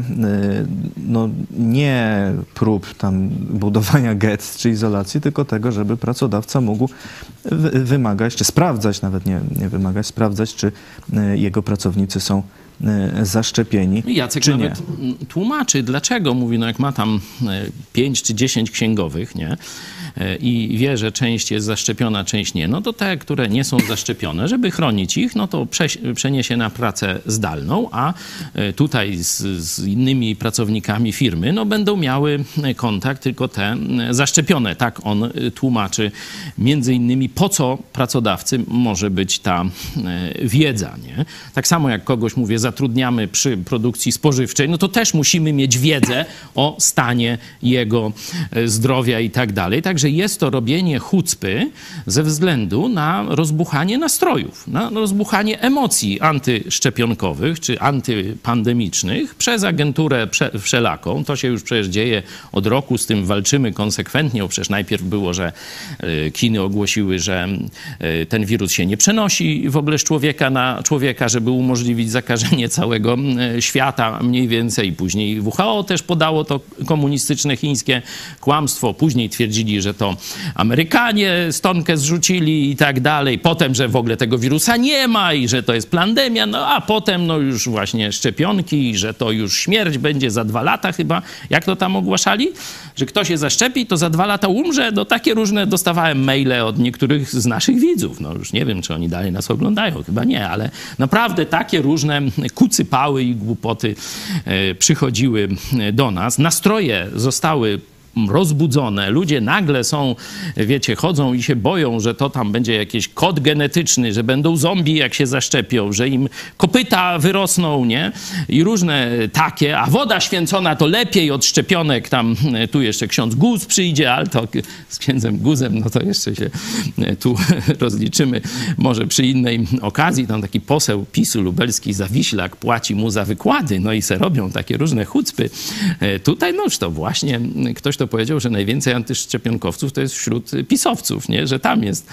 nie prób tam budowania gett czy izolacji, tylko tego, żeby pracodawca mógł wymagać, czy sprawdzać, nawet nie wymagać, sprawdzać, czy jego pracownicy są zaszczepieni, Jacek czy nawet nie. Tłumaczy, dlaczego. Mówi, jak ma tam 5 czy 10 księgowych, nie? I wie, że część jest zaszczepiona, część nie, no to te, które nie są zaszczepione, żeby chronić ich, no to przeniesie na pracę zdalną, a tutaj z innymi pracownikami firmy, no będą miały kontakt tylko te zaszczepione. Tak on tłumaczy między innymi, po co pracodawcy może być ta wiedza, nie? Tak samo jak kogoś, mówię, zatrudniamy przy produkcji spożywczej, no to też musimy mieć wiedzę o stanie jego zdrowia i tak dalej. Także jest to robienie chucpy ze względu na rozbuchanie nastrojów, na rozbuchanie emocji antyszczepionkowych czy antypandemicznych przez agenturę wszelaką. To się już przecież dzieje od roku, z tym walczymy konsekwentnie, bo przecież najpierw było, że Chiny ogłosiły, że ten wirus się nie przenosi w ogóle z człowieka na człowieka, żeby umożliwić zakażenie całego świata mniej więcej. Później WHO też podało to komunistyczne chińskie kłamstwo. Później twierdzili, że to Amerykanie stonkę zrzucili i tak dalej. Potem, że w ogóle tego wirusa nie ma i że to jest pandemia. No a potem no już właśnie szczepionki i że to już śmierć będzie za 2 lata chyba. Jak to tam ogłaszali? Że kto się zaszczepi, to za 2 lata umrze. No takie różne dostawałem maile od niektórych z naszych widzów. No już nie wiem, czy oni dalej nas oglądają. Chyba nie, ale naprawdę takie różne kucypały i głupoty przychodziły do nas. Nastroje zostały rozbudzone. Ludzie nagle są, wiecie, chodzą i się boją, że to tam będzie jakiś kod genetyczny, że będą zombie, jak się zaszczepią, że im kopyta wyrosną, nie? I różne takie. A woda święcona to lepiej od szczepionek. Tam tu jeszcze ksiądz Guz przyjdzie, ale to z księdzem Guzem, no to jeszcze się tu rozliczymy może przy innej okazji. Tam taki poseł PiS-u lubelski Zawiślak płaci mu za wykłady, no i se robią takie różne chucpy. Tutaj noż to właśnie ktoś to powiedział, że najwięcej antyszczepionkowców to jest wśród pisowców, nie? Że tam jest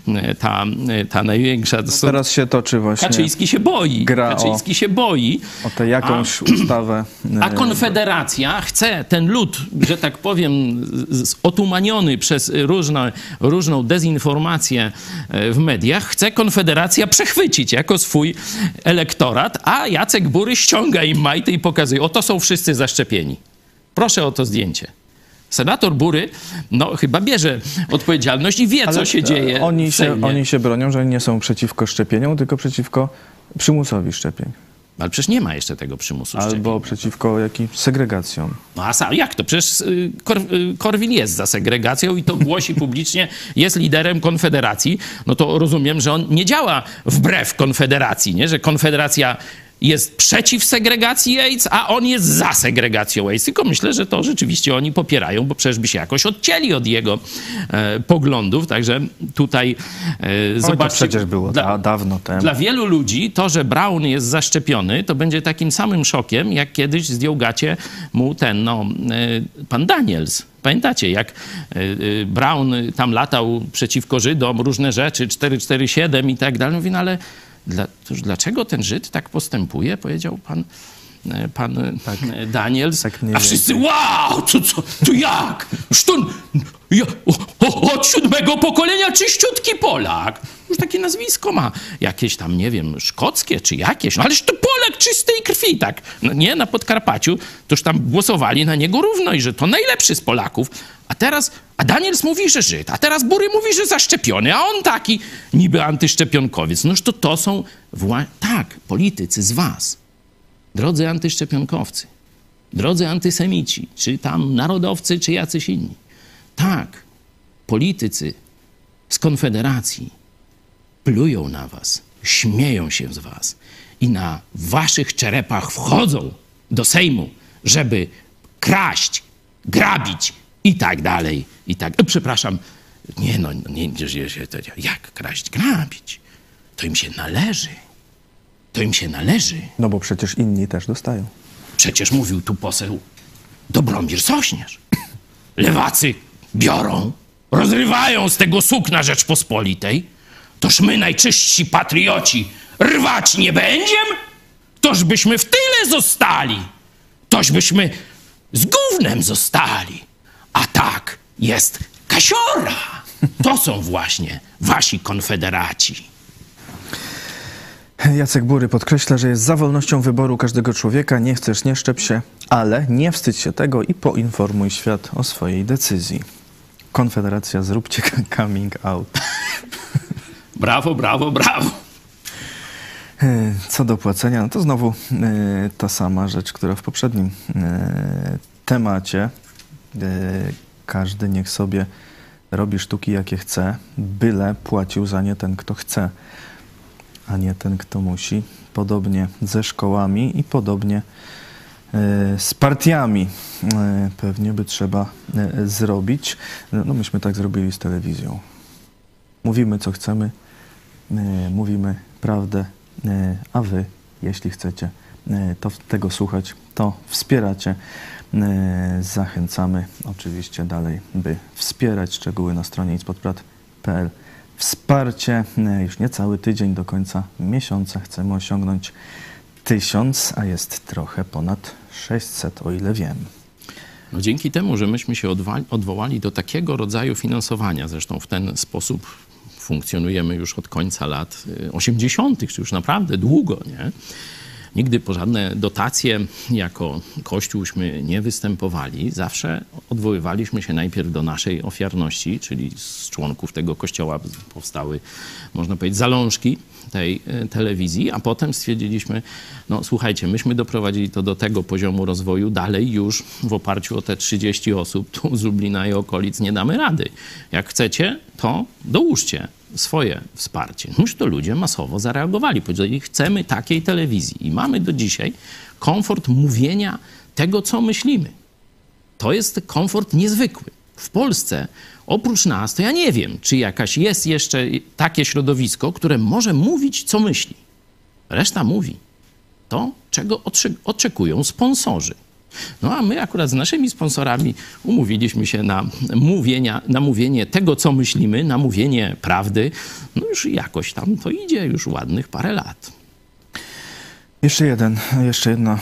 ta największa... Teraz się toczy właśnie... Kaczyński się boi. Kaczyński się boi. O tę jakąś ustawę... A Konfederacja chce ten lud, że tak powiem, otumaniony przez różną dezinformację w mediach, chce Konfederacja przechwycić jako swój elektorat, a Jacek Bury ściąga im majty i pokazuje, oto są wszyscy zaszczepieni. Proszę o to zdjęcie. Senator Bury, no chyba bierze odpowiedzialność i wie, co się dzieje. Oni się bronią, że nie są przeciwko szczepieniom, tylko przeciwko przymusowi szczepień. Ale przecież nie ma jeszcze tego przymusu szczepień. Albo przeciwko jakimś segregacjom. No a jak to? Przecież Korwin jest za segregacją i to głosi publicznie, jest liderem Konfederacji. No to rozumiem, że on nie działa wbrew Konfederacji, nie? Że Konfederacja jest przeciw segregacji AIDS, a on jest za segregacją AIDS. Tylko myślę, że to rzeczywiście oni popierają, bo przecież by się jakoś odcięli od jego poglądów. Także tutaj zobaczcie. To przecież było dawno temu. Dla wielu ludzi to, że Braun jest zaszczepiony, to będzie takim samym szokiem, jak kiedyś zdjął gacie mu ten, pan Daniels. Pamiętacie, jak Braun tam latał przeciwko Żydom, różne rzeczy, 447 i tak dalej. Mówi, no ale dlaczego ten Żyd tak postępuje? Powiedział pan Daniels. Tak a wszyscy, wow, to jak? Od 7. pokolenia czyściutki Polak. Już takie nazwisko ma. Jakieś tam, nie wiem, szkockie czy jakieś. No ależ to Polak czystej krwi, tak. No nie, na Podkarpaciu toż tam głosowali na niego równo i że to najlepszy z Polaków. A Daniels mówi, że Żyd, a teraz Bury mówi, że zaszczepiony, a on taki niby antyszczepionkowiec. Noż to są tak, politycy z was, drodzy antyszczepionkowcy, drodzy antysemici, czy tam narodowcy, czy jacyś inni. Tak, politycy z Konfederacji plują na was, śmieją się z was i na waszych czerepach wchodzą do Sejmu, żeby kraść, grabić i tak dalej, i tak. Przepraszam, jak kraść, grabić? To im się należy. To im się należy. No bo przecież inni też dostają. Przecież mówił tu poseł Dobromir Sośnierz. Lewacy biorą, rozrywają z tego sukna Rzeczpospolitej. Toż my, najczyżsi patrioci, rwać nie będziem? Toż byśmy w tyle zostali. Toż byśmy z gównem zostali. A tak jest kasiora. To są właśnie wasi konfederaci. Jacek Bury podkreśla, że jest za wolnością wyboru każdego człowieka. Nie chcesz, nie szczep się, ale nie wstydź się tego i poinformuj świat o swojej decyzji. Konfederacja, zróbcie coming out. Brawo, brawo, brawo. Co do płacenia, no to znowu ta sama rzecz, która w poprzednim temacie. Każdy niech sobie robi sztuki, jakie chce, byle płacił za nie ten, kto chce, a nie ten, kto musi. Podobnie ze szkołami i podobnie z partiami pewnie by trzeba zrobić. No myśmy tak zrobili z telewizją. Mówimy, co chcemy, mówimy prawdę, a wy, jeśli chcecie tego słuchać, to wspieracie. Zachęcamy oczywiście dalej, by wspierać. Szczegóły na stronie ispodprat.pl. Wsparcie już niecały tydzień do końca miesiąca. Chcemy osiągnąć 1000, a jest trochę ponad 600, o ile wiem. No dzięki temu, że myśmy się odwołali do takiego rodzaju finansowania, zresztą w ten sposób funkcjonujemy już od końca lat 80., czy już naprawdę długo, nie? Nigdy po żadne dotacje jako Kościółśmy nie występowali. Zawsze odwoływaliśmy się najpierw do naszej ofiarności, czyli z członków tego Kościoła powstały, można powiedzieć, zalążki tej telewizji, a potem stwierdziliśmy, no słuchajcie, myśmy doprowadzili to do tego poziomu rozwoju, dalej już w oparciu o te 30 osób tu z Lublina i okolic nie damy rady. Jak chcecie, to dołóżcie swoje wsparcie. Już to ludzie masowo zareagowali. Powiedzieli, chcemy takiej telewizji. I mamy do dzisiaj komfort mówienia tego, co myślimy. To jest komfort niezwykły. W Polsce, oprócz nas, to ja nie wiem, czy jakaś jest jeszcze takie środowisko, które może mówić, co myśli. Reszta mówi to, czego oczekują sponsorzy. No a my akurat z naszymi sponsorami umówiliśmy się na mówienie tego, co myślimy, na mówienie prawdy. No już jakoś tam to idzie już ładnych parę lat. Jeszcze jedna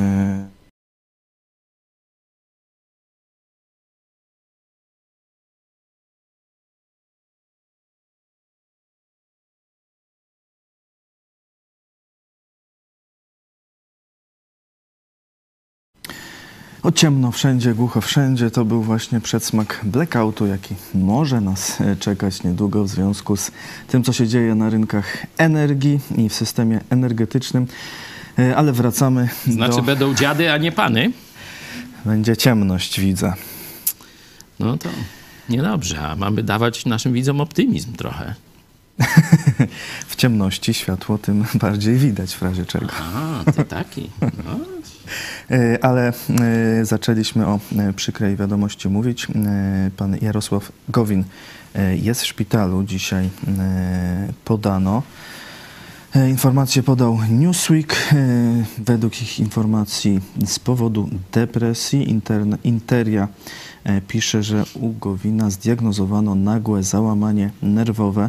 O ciemno wszędzie, głucho wszędzie to był właśnie przedsmak blackoutu, jaki może nas czekać niedługo w związku z tym, co się dzieje na rynkach energii i w systemie energetycznym. Ale wracamy Znaczy będą dziady, a nie pany? Będzie ciemność, widzę. No to niedobrze, a mamy dawać naszym widzom optymizm trochę. W ciemności światło tym bardziej widać w razie czego. A, to taki. No. Ale zaczęliśmy o przykrej wiadomości mówić. Pan Jarosław Gowin jest w szpitalu. Dzisiaj podano. Informację podał Newsweek. Według ich informacji z powodu depresji Interia pisze, że u Gowina zdiagnozowano nagłe załamanie nerwowe.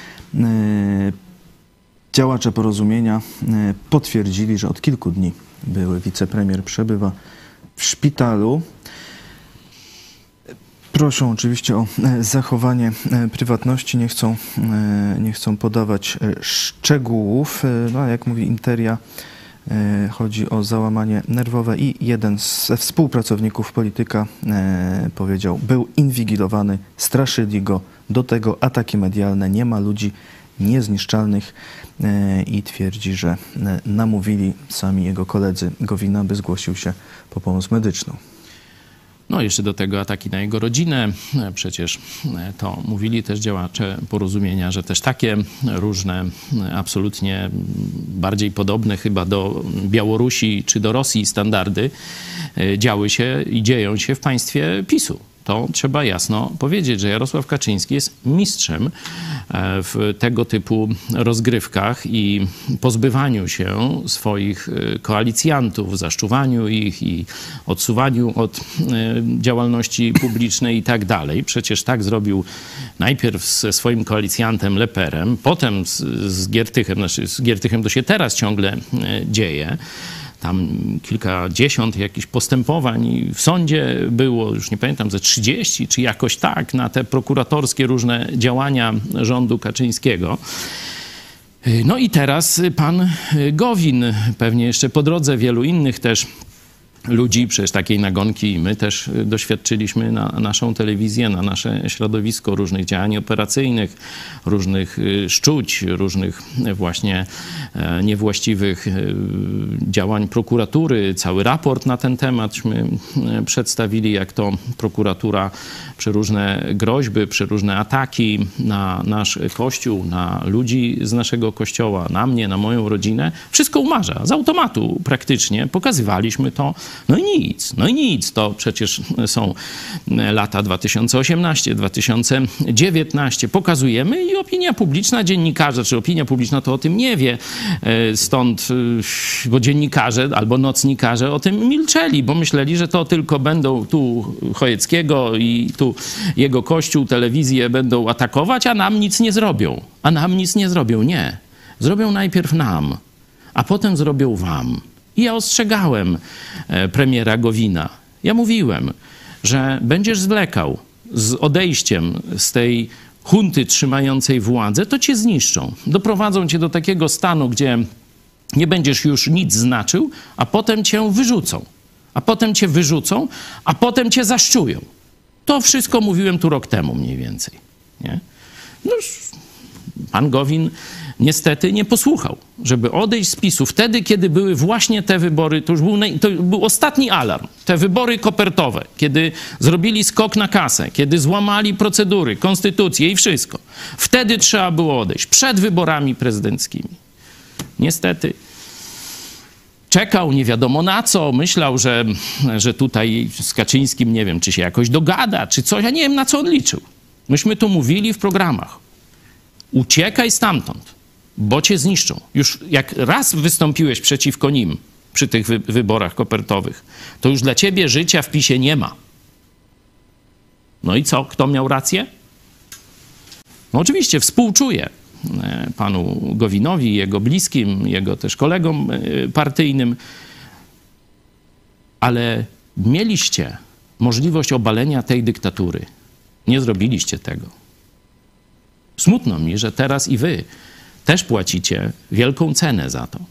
Działacze Porozumienia potwierdzili, że od kilku dni były wicepremier przebywa w szpitalu. Proszą oczywiście o zachowanie prywatności, nie chcą podawać szczegółów. No, a jak mówi Interia, chodzi o załamanie nerwowe i jeden ze współpracowników polityka powiedział, był inwigilowany, straszyli go, do tego ataki medialne, nie ma ludzi niezniszczalnych i twierdzi, że namówili sami jego koledzy Gowina, by zgłosił się po pomoc medyczną. No jeszcze do tego ataki na jego rodzinę. Przecież to mówili też działacze Porozumienia, że też takie różne, absolutnie bardziej podobne chyba do Białorusi czy do Rosji standardy działy się i dzieją się w państwie PiS-u. To trzeba jasno powiedzieć, że Jarosław Kaczyński jest mistrzem w tego typu rozgrywkach i pozbywaniu się swoich koalicjantów, zaszczuwaniu ich i odsuwaniu od działalności publicznej i tak dalej. Przecież tak zrobił najpierw ze swoim koalicjantem Leperem, potem z Giertychem, znaczy z Giertychem to się teraz ciągle dzieje. Tam kilkadziesiąt jakichś postępowań w sądzie było, już nie pamiętam, ze 30 czy jakoś tak, na te prokuratorskie różne działania rządu Kaczyńskiego. No i teraz pan Gowin, pewnie jeszcze po drodze wielu innych też ludzi, przecież takiej nagonki my też doświadczyliśmy na naszą telewizję, na nasze środowisko, różnych działań operacyjnych, różnych szczuć, różnych właśnie niewłaściwych działań prokuratury. Cały raport na ten tematśmy przedstawili, jak to prokuratura przeróżne groźby, przeróżne ataki na nasz Kościół, na ludzi z naszego Kościoła, na mnie, na moją rodzinę, wszystko umarza. Z automatu praktycznie pokazywaliśmy to. No i nic. To przecież są lata 2018, 2019. Pokazujemy i opinia publiczna, dziennikarze, czy opinia publiczna to o tym nie wie. Stąd, bo dziennikarze albo nocnikarze o tym milczeli, bo myśleli, że to tylko będą tu Chojeckiego i tu jego Kościół, telewizję będą atakować, a nam nic nie zrobią. Nie. Zrobią najpierw nam, a potem zrobią wam. I ja ostrzegałem premiera Gowina. Ja mówiłem, że będziesz zwlekał z odejściem z tej hunty trzymającej władzę, to cię zniszczą. Doprowadzą cię do takiego stanu, gdzie nie będziesz już nic znaczył, a potem cię wyrzucą. A potem cię wyrzucą, a potem cię zaszczują. To wszystko mówiłem tu rok temu mniej więcej. Nie? No, pan Gowin niestety nie posłuchał, żeby odejść z PiS-u wtedy, kiedy były właśnie te wybory, to był ostatni alarm, te wybory kopertowe, kiedy zrobili skok na kasę, kiedy złamali procedury, konstytucję i wszystko. Wtedy trzeba było odejść, przed wyborami prezydenckimi. Niestety czekał nie wiadomo na co, myślał, że tutaj z Kaczyńskim, nie wiem, czy się jakoś dogada, czy coś, ja nie wiem, na co on liczył. Myśmy tu mówili w programach. Uciekaj stamtąd, bo cię zniszczą. Już jak raz wystąpiłeś przeciwko nim przy tych wyborach kopertowych, to już dla ciebie życia w PiS-ie nie ma. No i co? Kto miał rację? No oczywiście współczuję panu Gowinowi, jego bliskim, jego też kolegom partyjnym, ale mieliście możliwość obalenia tej dyktatury. Nie zrobiliście tego. Smutno mi, że teraz i wy też płacicie wielką cenę za to.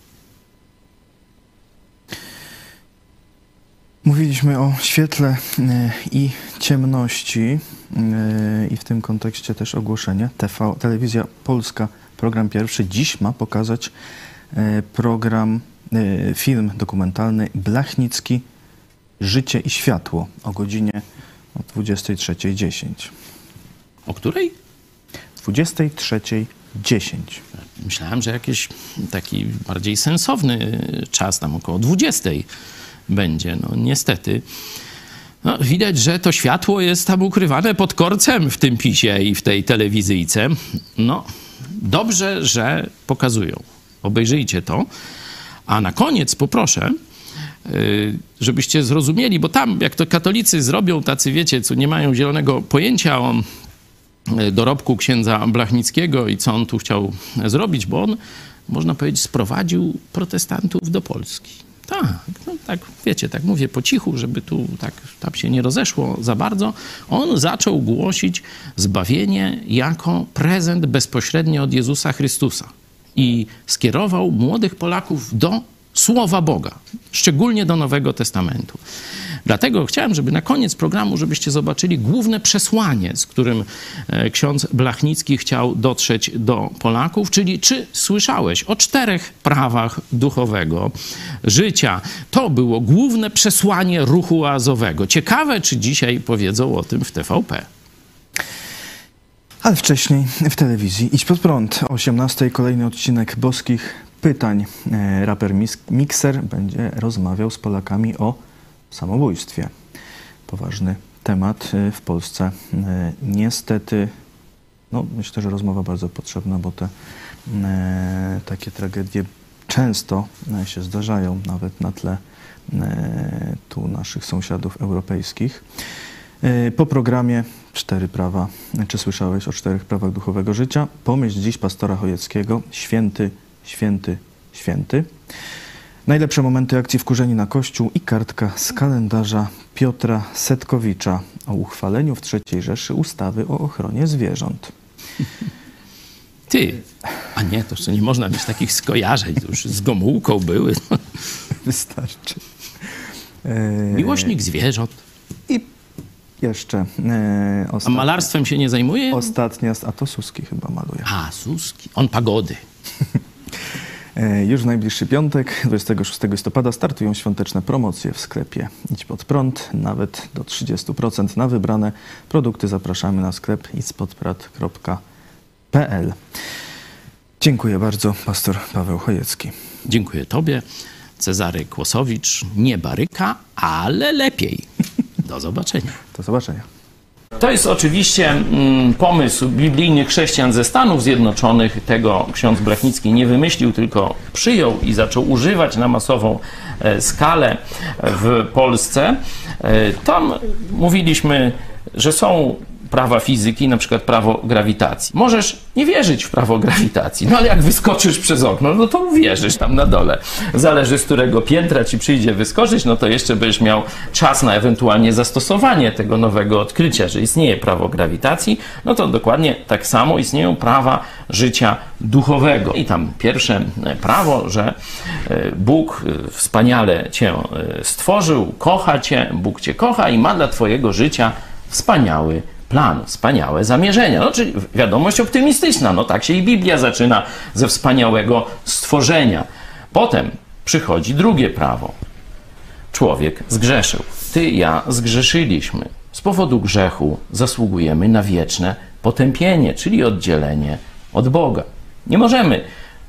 Mówiliśmy o świetle i ciemności i w tym kontekście też ogłoszenie. Telewizja Polska, program pierwszy, dziś ma pokazać film dokumentalny Blachnicki Życie i światło o godzinie 23:10. O której? 23:10. Myślałem, że jakiś taki bardziej sensowny czas, tam około 20 będzie. No niestety. No, widać, że to światło jest tam ukrywane pod korcem w tym PiS-ie i w tej telewizyjce. No, dobrze, że pokazują. Obejrzyjcie to. A na koniec poproszę, żebyście zrozumieli, bo tam, jak to katolicy zrobią, tacy wiecie, co nie mają zielonego pojęcia o dorobku księdza Blachnickiego i co on tu chciał zrobić, bo on, można powiedzieć, sprowadził protestantów do Polski. Tak, no tak, wiecie, tak mówię po cichu, żeby tu tak tam się nie rozeszło za bardzo. On zaczął głosić zbawienie jako prezent bezpośrednio od Jezusa Chrystusa i skierował młodych Polaków do Słowa Boga, szczególnie do Nowego Testamentu. Dlatego chciałem, żeby na koniec programu, żebyście zobaczyli główne przesłanie, z którym ksiądz Blachnicki chciał dotrzeć do Polaków, czyli czy słyszałeś o 4 prawach duchowego życia. To było główne przesłanie ruchu oazowego. Ciekawe, czy dzisiaj powiedzą o tym w TVP. Ale wcześniej w telewizji Idź Pod Prąd, o 18:00 kolejny odcinek Boskich Pytań. Raper Mikser będzie rozmawiał z Polakami o samobójstwie. Poważny temat w Polsce. Niestety, no myślę, że rozmowa bardzo potrzebna, bo te takie tragedie często się zdarzają, nawet na tle tu naszych sąsiadów europejskich. Po programie 4 prawa. Czy słyszałeś o 4 prawach duchowego życia? Pomyśl dziś pastora Chojeckiego. Święty, święty, święty. Najlepsze momenty akcji Wkurzeni na Kościół i kartka z kalendarza Piotra Setkowicza o uchwaleniu w III Rzeszy ustawy o ochronie zwierząt. Ty, a nie, to jeszcze nie można mieć takich skojarzeń, to już z Gomułką były. Wystarczy. Miłośnik zwierząt. I jeszcze a malarstwem się nie zajmuje? Ostatnia, a to Suski chyba maluje. A, Suski. On pagody. Już w najbliższy piątek, 26 listopada, startują świąteczne promocje w sklepie Idź Pod Prąd. Nawet do 30% na wybrane produkty zapraszamy na sklep idźpodprad.pl. Dziękuję bardzo, pastor Paweł Chojecki. Dziękuję tobie, Cezary Kłosowicz. Nie baryka, ale lepiej. Do zobaczenia. Do zobaczenia. To jest oczywiście pomysł biblijnych chrześcijan ze Stanów Zjednoczonych. Tego ksiądz Blachnicki nie wymyślił, tylko przyjął i zaczął używać na masową skalę w Polsce. Tam mówiliśmy, że są prawa fizyki, na przykład prawo grawitacji. Możesz nie wierzyć w prawo grawitacji, no ale jak wyskoczysz przez okno, no to uwierzysz tam na dole. Zależy, z którego piętra ci przyjdzie wyskoczyć, no to jeszcze będziesz miał czas na ewentualnie zastosowanie tego nowego odkrycia, że istnieje prawo grawitacji, no to dokładnie tak samo istnieją prawa życia duchowego. I tam pierwsze prawo, że Bóg wspaniale cię stworzył, kocha cię, Bóg cię kocha i ma dla twojego życia wspaniały plan, wspaniałe zamierzenia. No, czyli wiadomość optymistyczna. No tak się i Biblia zaczyna ze wspaniałego stworzenia. Potem przychodzi drugie prawo. Człowiek zgrzeszył. Ty i ja zgrzeszyliśmy. Z powodu grzechu zasługujemy na wieczne potępienie, czyli oddzielenie od Boga. Nie możemy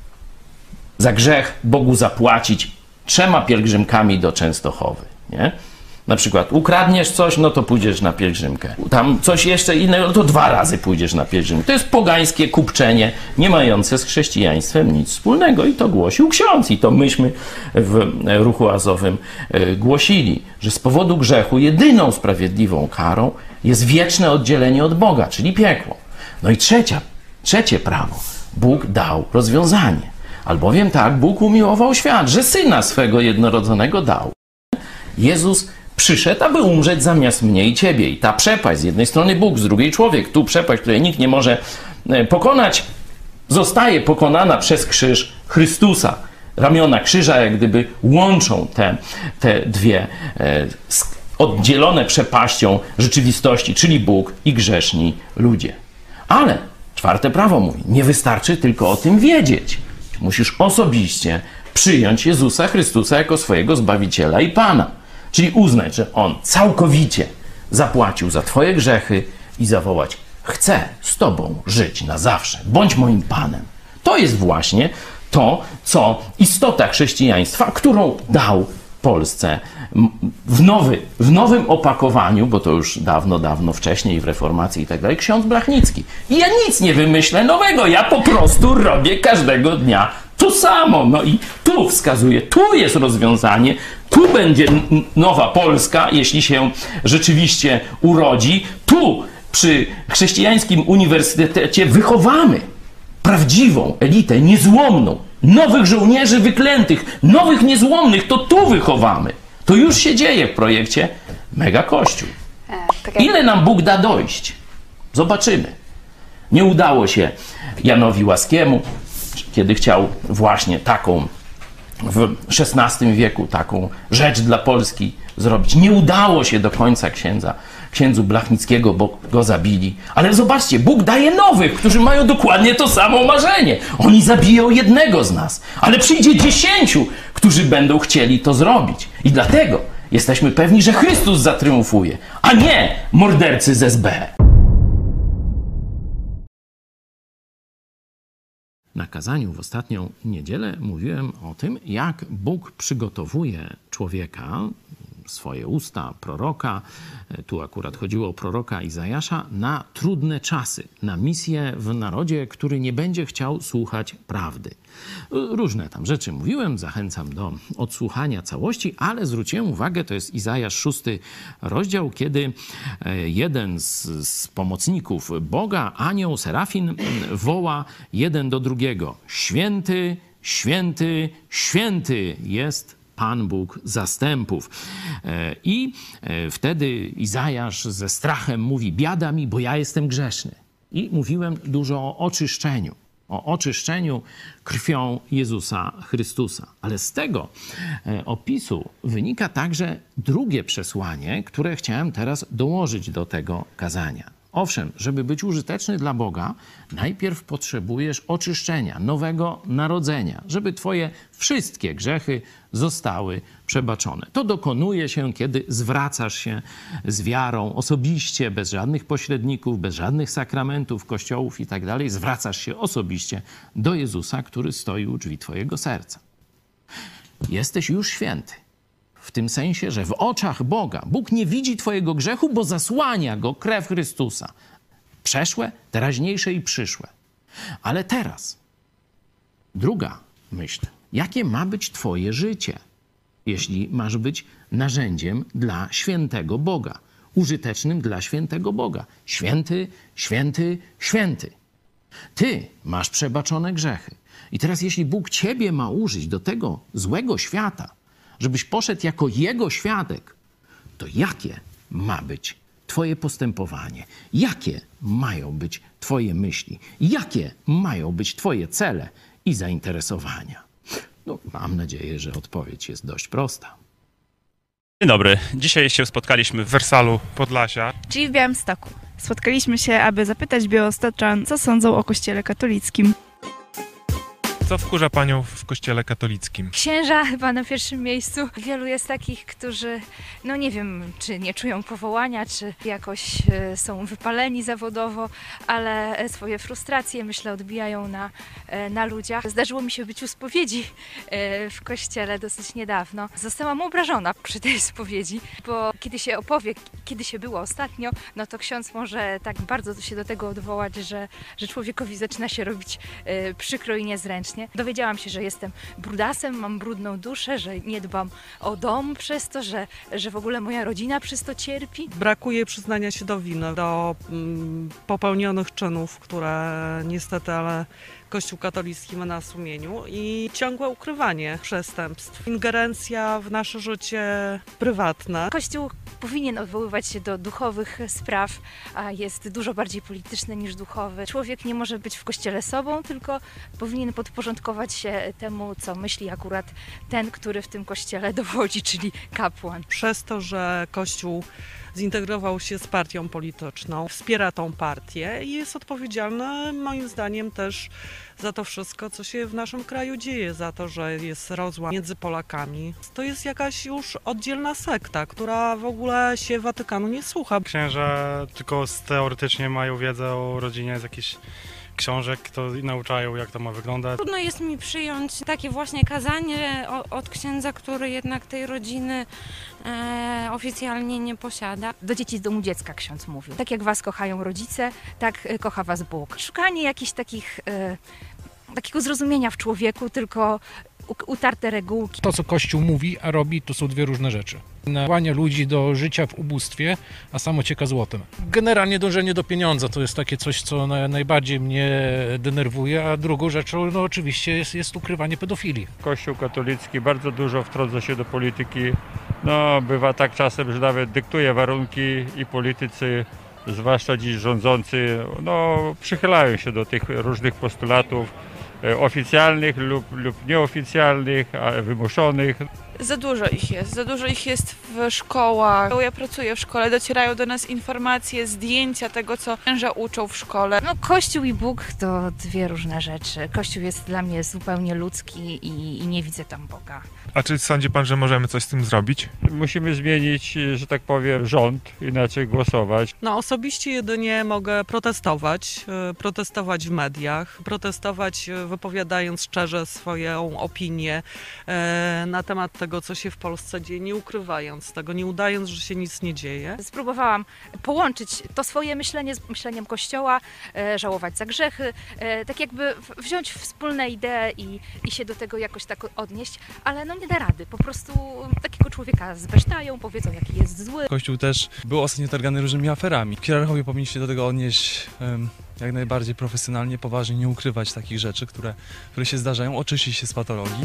za grzech Bogu zapłacić 3 pielgrzymkami do Częstochowy, nie? Na przykład ukradniesz coś, no to pójdziesz na pielgrzymkę. Tam coś jeszcze innego, no to 2 razy pójdziesz na pielgrzymkę. To jest pogańskie kupczenie, nie mające z chrześcijaństwem nic wspólnego. I to głosił ksiądz. I to myśmy w Ruchu Azowym głosili, że z powodu grzechu jedyną sprawiedliwą karą jest wieczne oddzielenie od Boga, czyli piekło. No i trzecie prawo. Bóg dał rozwiązanie. Albowiem tak Bóg umiłował świat, że Syna swego jednorodzonego dał. Jezus przyszedł, aby umrzeć zamiast mnie i ciebie. I ta przepaść, z jednej strony Bóg, z drugiej człowiek, tu przepaść, której nikt nie może pokonać, zostaje pokonana przez krzyż Chrystusa. Ramiona krzyża jak gdyby łączą te dwie oddzielone przepaścią rzeczywistości, czyli Bóg i grzeszni ludzie. Ale 4 prawo mówi, nie wystarczy tylko o tym wiedzieć. Musisz osobiście przyjąć Jezusa Chrystusa jako swojego Zbawiciela i Pana. Czyli uznać, że On całkowicie zapłacił za twoje grzechy i zawołać: chcę z Tobą żyć na zawsze. Bądź moim Panem. To jest właśnie to, co istota chrześcijaństwa, którą dał Polsce w nowym opakowaniu, bo to już dawno wcześniej w reformacji i tak dalej, ksiądz Blachnicki. I ja nic nie wymyślę nowego, ja po prostu robię każdego dnia to samo. No i tu wskazuję, tu jest rozwiązanie, tu będzie nowa Polska, jeśli się rzeczywiście urodzi. Tu przy chrześcijańskim uniwersytecie wychowamy prawdziwą elitę, niezłomną, nowych żołnierzy wyklętych, nowych niezłomnych, to tu wychowamy. To już się dzieje w projekcie Mega Kościół. Ile nam Bóg da dojść? Zobaczymy. Nie udało się Janowi Łaskiemu, kiedy chciał właśnie taką w XVI wieku taką rzecz dla Polski zrobić. Nie udało się do końca księdzu Blachnickiego, bo go zabili. Ale zobaczcie, Bóg daje nowych, którzy mają dokładnie to samo marzenie. Oni zabiją jednego z nas, ale przyjdzie 10, którzy będą chcieli to zrobić. I dlatego jesteśmy pewni, że Chrystus zatriumfuje, a nie mordercy z SB. Na kazaniu w ostatnią niedzielę mówiłem o tym, jak Bóg przygotowuje człowieka, swoje usta, proroka, tu akurat chodziło o proroka Izajasza, na trudne czasy, na misję w narodzie, który nie będzie chciał słuchać prawdy. Różne tam rzeczy mówiłem, zachęcam do odsłuchania całości, ale zwróciłem uwagę, to jest Izajasz 6 rozdział, kiedy jeden z pomocników Boga, anioł, serafin, woła jeden do drugiego: święty, święty, święty jest Pan Bóg zastępów. I wtedy Izajasz ze strachem mówi: biada mi, bo ja jestem grzeszny. I mówiłem dużo o oczyszczeniu krwią Jezusa Chrystusa. Ale z tego opisu wynika także drugie przesłanie, które chciałem teraz dołożyć do tego kazania. Owszem, żeby być użyteczny dla Boga, najpierw potrzebujesz oczyszczenia, nowego narodzenia, żeby twoje wszystkie grzechy zostały przebaczone. To dokonuje się, kiedy zwracasz się z wiarą osobiście, bez żadnych pośredników, bez żadnych sakramentów, kościołów i tak dalej. Zwracasz się osobiście do Jezusa, który stoi u drzwi twojego serca. Jesteś już święty. W tym sensie, że w oczach Boga Bóg nie widzi twojego grzechu, bo zasłania go krew Chrystusa. Przeszłe, teraźniejsze i przyszłe. Ale teraz druga myśl. Jakie ma być twoje życie, jeśli masz być narzędziem dla świętego Boga? użytecznym dla świętego Boga. Święty, święty, święty. Ty masz przebaczone grzechy. I teraz jeśli Bóg ciebie ma użyć do tego złego świata, żebyś poszedł jako Jego świadek, to jakie ma być twoje postępowanie? Jakie mają być twoje myśli? Jakie mają być twoje cele i zainteresowania? No, mam nadzieję, że odpowiedź jest dość prosta. Dzień dobry. Dzisiaj się spotkaliśmy w Wersalu Podlasia. Czyli w Białymstoku. Spotkaliśmy się, aby zapytać białostoczan, co sądzą o Kościele katolickim. Co wkurza panią w kościele katolickim? Księża chyba na pierwszym miejscu. Wielu jest takich, którzy, no nie wiem, czy nie czują powołania, czy jakoś są wypaleni zawodowo, ale swoje frustracje, myślę, odbijają na ludziach. Zdarzyło mi się być u spowiedzi w kościele dosyć niedawno. Zostałam obrażona przy tej spowiedzi, bo kiedy się opowie, kiedy się było ostatnio, no to ksiądz może tak bardzo się do tego odwołać, że człowiekowi zaczyna się robić przykro i niezręcznie. Dowiedziałam się, że jestem brudasem, mam brudną duszę, że nie dbam o dom przez to, że w ogóle moja rodzina przez to cierpi. Brakuje przyznania się do winy, do popełnionych czynów, które niestety, ale Kościół katolicki ma na sumieniu i ciągłe ukrywanie przestępstw, ingerencja w nasze życie prywatne. Kościół powinien odwoływać się do duchowych spraw, a jest dużo bardziej polityczny niż duchowy. Człowiek nie może być w kościele sobą, tylko powinien podporządkować się temu, co myśli akurat ten, który w tym kościele dowodzi, czyli kapłan. Przez to, że Kościół zintegrował się z partią polityczną, wspiera tą partię i jest odpowiedzialny moim zdaniem też za to wszystko, co się w naszym kraju dzieje, za to, że jest rozłam między Polakami. To jest jakaś już oddzielna sekta, która w ogóle się Watykanu nie słucha. Księża tylko teoretycznie mają wiedzę o rodzinie z jakichś książek, to nauczają, jak to ma wyglądać. Trudno jest mi przyjąć takie właśnie kazanie od księdza, który jednak tej rodziny oficjalnie nie posiada. Do dzieci z domu dziecka ksiądz mówił. Tak jak was kochają rodzice, tak kocha was Bóg. Szukanie jakichś takiego zrozumienia w człowieku, tylko utarte regułki. To, co Kościół mówi, a robi, to są dwie różne rzeczy. Nakłania ludzi do życia w ubóstwie, a sam ocieka złotem. Generalnie dążenie do pieniądza to jest takie coś, co najbardziej mnie denerwuje, a drugą rzeczą, no oczywiście, jest ukrywanie pedofilii. Kościół katolicki bardzo dużo wtrąca się do polityki. No, bywa tak czasem, że nawet dyktuje warunki i politycy, zwłaszcza dziś rządzący, no, przychylają się do tych różnych postulatów oficjalnych lub nieoficjalnych, a wymuszonych. Za dużo ich jest w szkołach. Ja pracuję w szkole, docierają do nas informacje, zdjęcia tego, co księża uczą w szkole. No, Kościół i Bóg to dwie różne rzeczy. Kościół jest dla mnie zupełnie ludzki i nie widzę tam Boga. A czy sądzi pan, że możemy coś z tym zrobić? Musimy zmienić, że tak powiem, rząd, inaczej głosować. No, osobiście jedynie mogę protestować w mediach, protestować wypowiadając szczerze swoją opinię na temat tego, co się w Polsce dzieje, nie ukrywając tego, nie udając, że się nic nie dzieje. Spróbowałam połączyć to swoje myślenie z myśleniem Kościoła, żałować za grzechy, tak jakby wziąć wspólne idee i się do tego jakoś tak odnieść, ale no nie da rady. Po prostu takiego człowieka zbesztają, powiedzą, jaki jest zły. Kościół też był ostatnio targany różnymi aferami. Hierarchowie powinni się do tego odnieść jak najbardziej profesjonalnie, poważnie, nie ukrywać takich rzeczy, które się zdarzają, oczyścić się z patologii.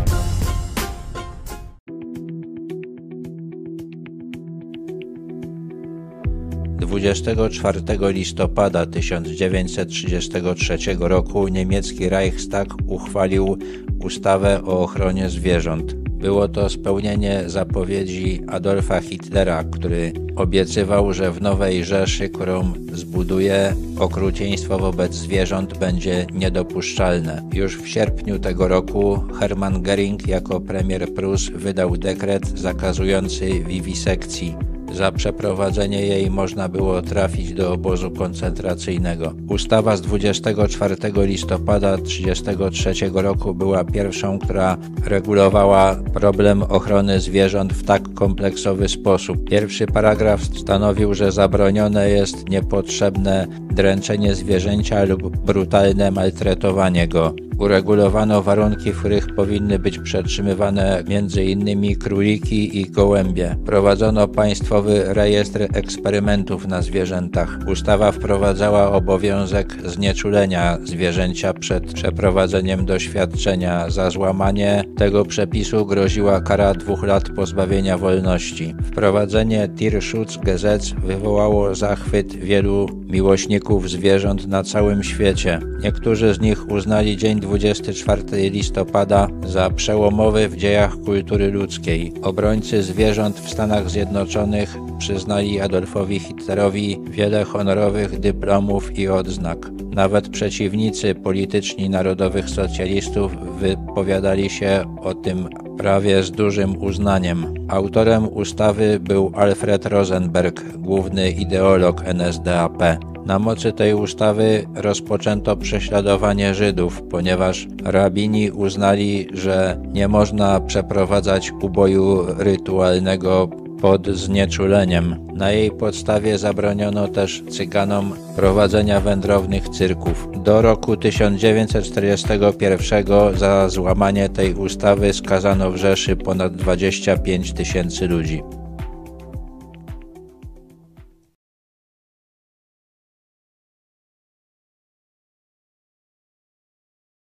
Dwudziestego 24 listopada 1933 roku niemiecki Reichstag uchwalił ustawę o ochronie zwierząt. Było to spełnienie zapowiedzi Adolfa Hitlera, który obiecywał, że w Nowej Rzeszy, którą zbuduje, okrucieństwo wobec zwierząt będzie niedopuszczalne. Już w sierpniu tego roku Hermann Göring jako premier Prus wydał dekret zakazujący wiwisekcji. Za przeprowadzenie jej można było trafić do obozu koncentracyjnego. Ustawa z 24 listopada 1933 roku była pierwszą, która regulowała problem ochrony zwierząt w tak kompleksowy sposób. Pierwszy paragraf stanowił, że zabronione jest niepotrzebne dręczenie zwierzęcia lub brutalne maltretowanie go. Uregulowano warunki, w których powinny być przetrzymywane m.in. króliki i gołębie. Prowadzono państwowy rejestr eksperymentów na zwierzętach. Ustawa wprowadzała obowiązek znieczulenia zwierzęcia przed przeprowadzeniem doświadczenia. Za złamanie tego przepisu groziła kara 2 lat pozbawienia wolności. Wprowadzenie Tierschutzgesetz wywołało zachwyt wielu miłośników zwierząt na całym świecie. Niektórzy z nich uznali dzień 24 listopada za przełomowy w dziejach kultury ludzkiej. Obrońcy zwierząt w Stanach Zjednoczonych przyznali Adolfowi Hitlerowi wiele honorowych dyplomów i odznak. Nawet przeciwnicy polityczni narodowych socjalistów wypowiadali się o tym prawie z dużym uznaniem. Autorem ustawy był Alfred Rosenberg, główny ideolog NSDAP. Na mocy tej ustawy rozpoczęto prześladowanie Żydów, ponieważ rabini uznali, że nie można przeprowadzać uboju rytualnego pod znieczuleniem. Na jej podstawie zabroniono też Cyganom prowadzenia wędrownych cyrków. Do roku 1941 za złamanie tej ustawy skazano w Rzeszy ponad 25 000 ludzi.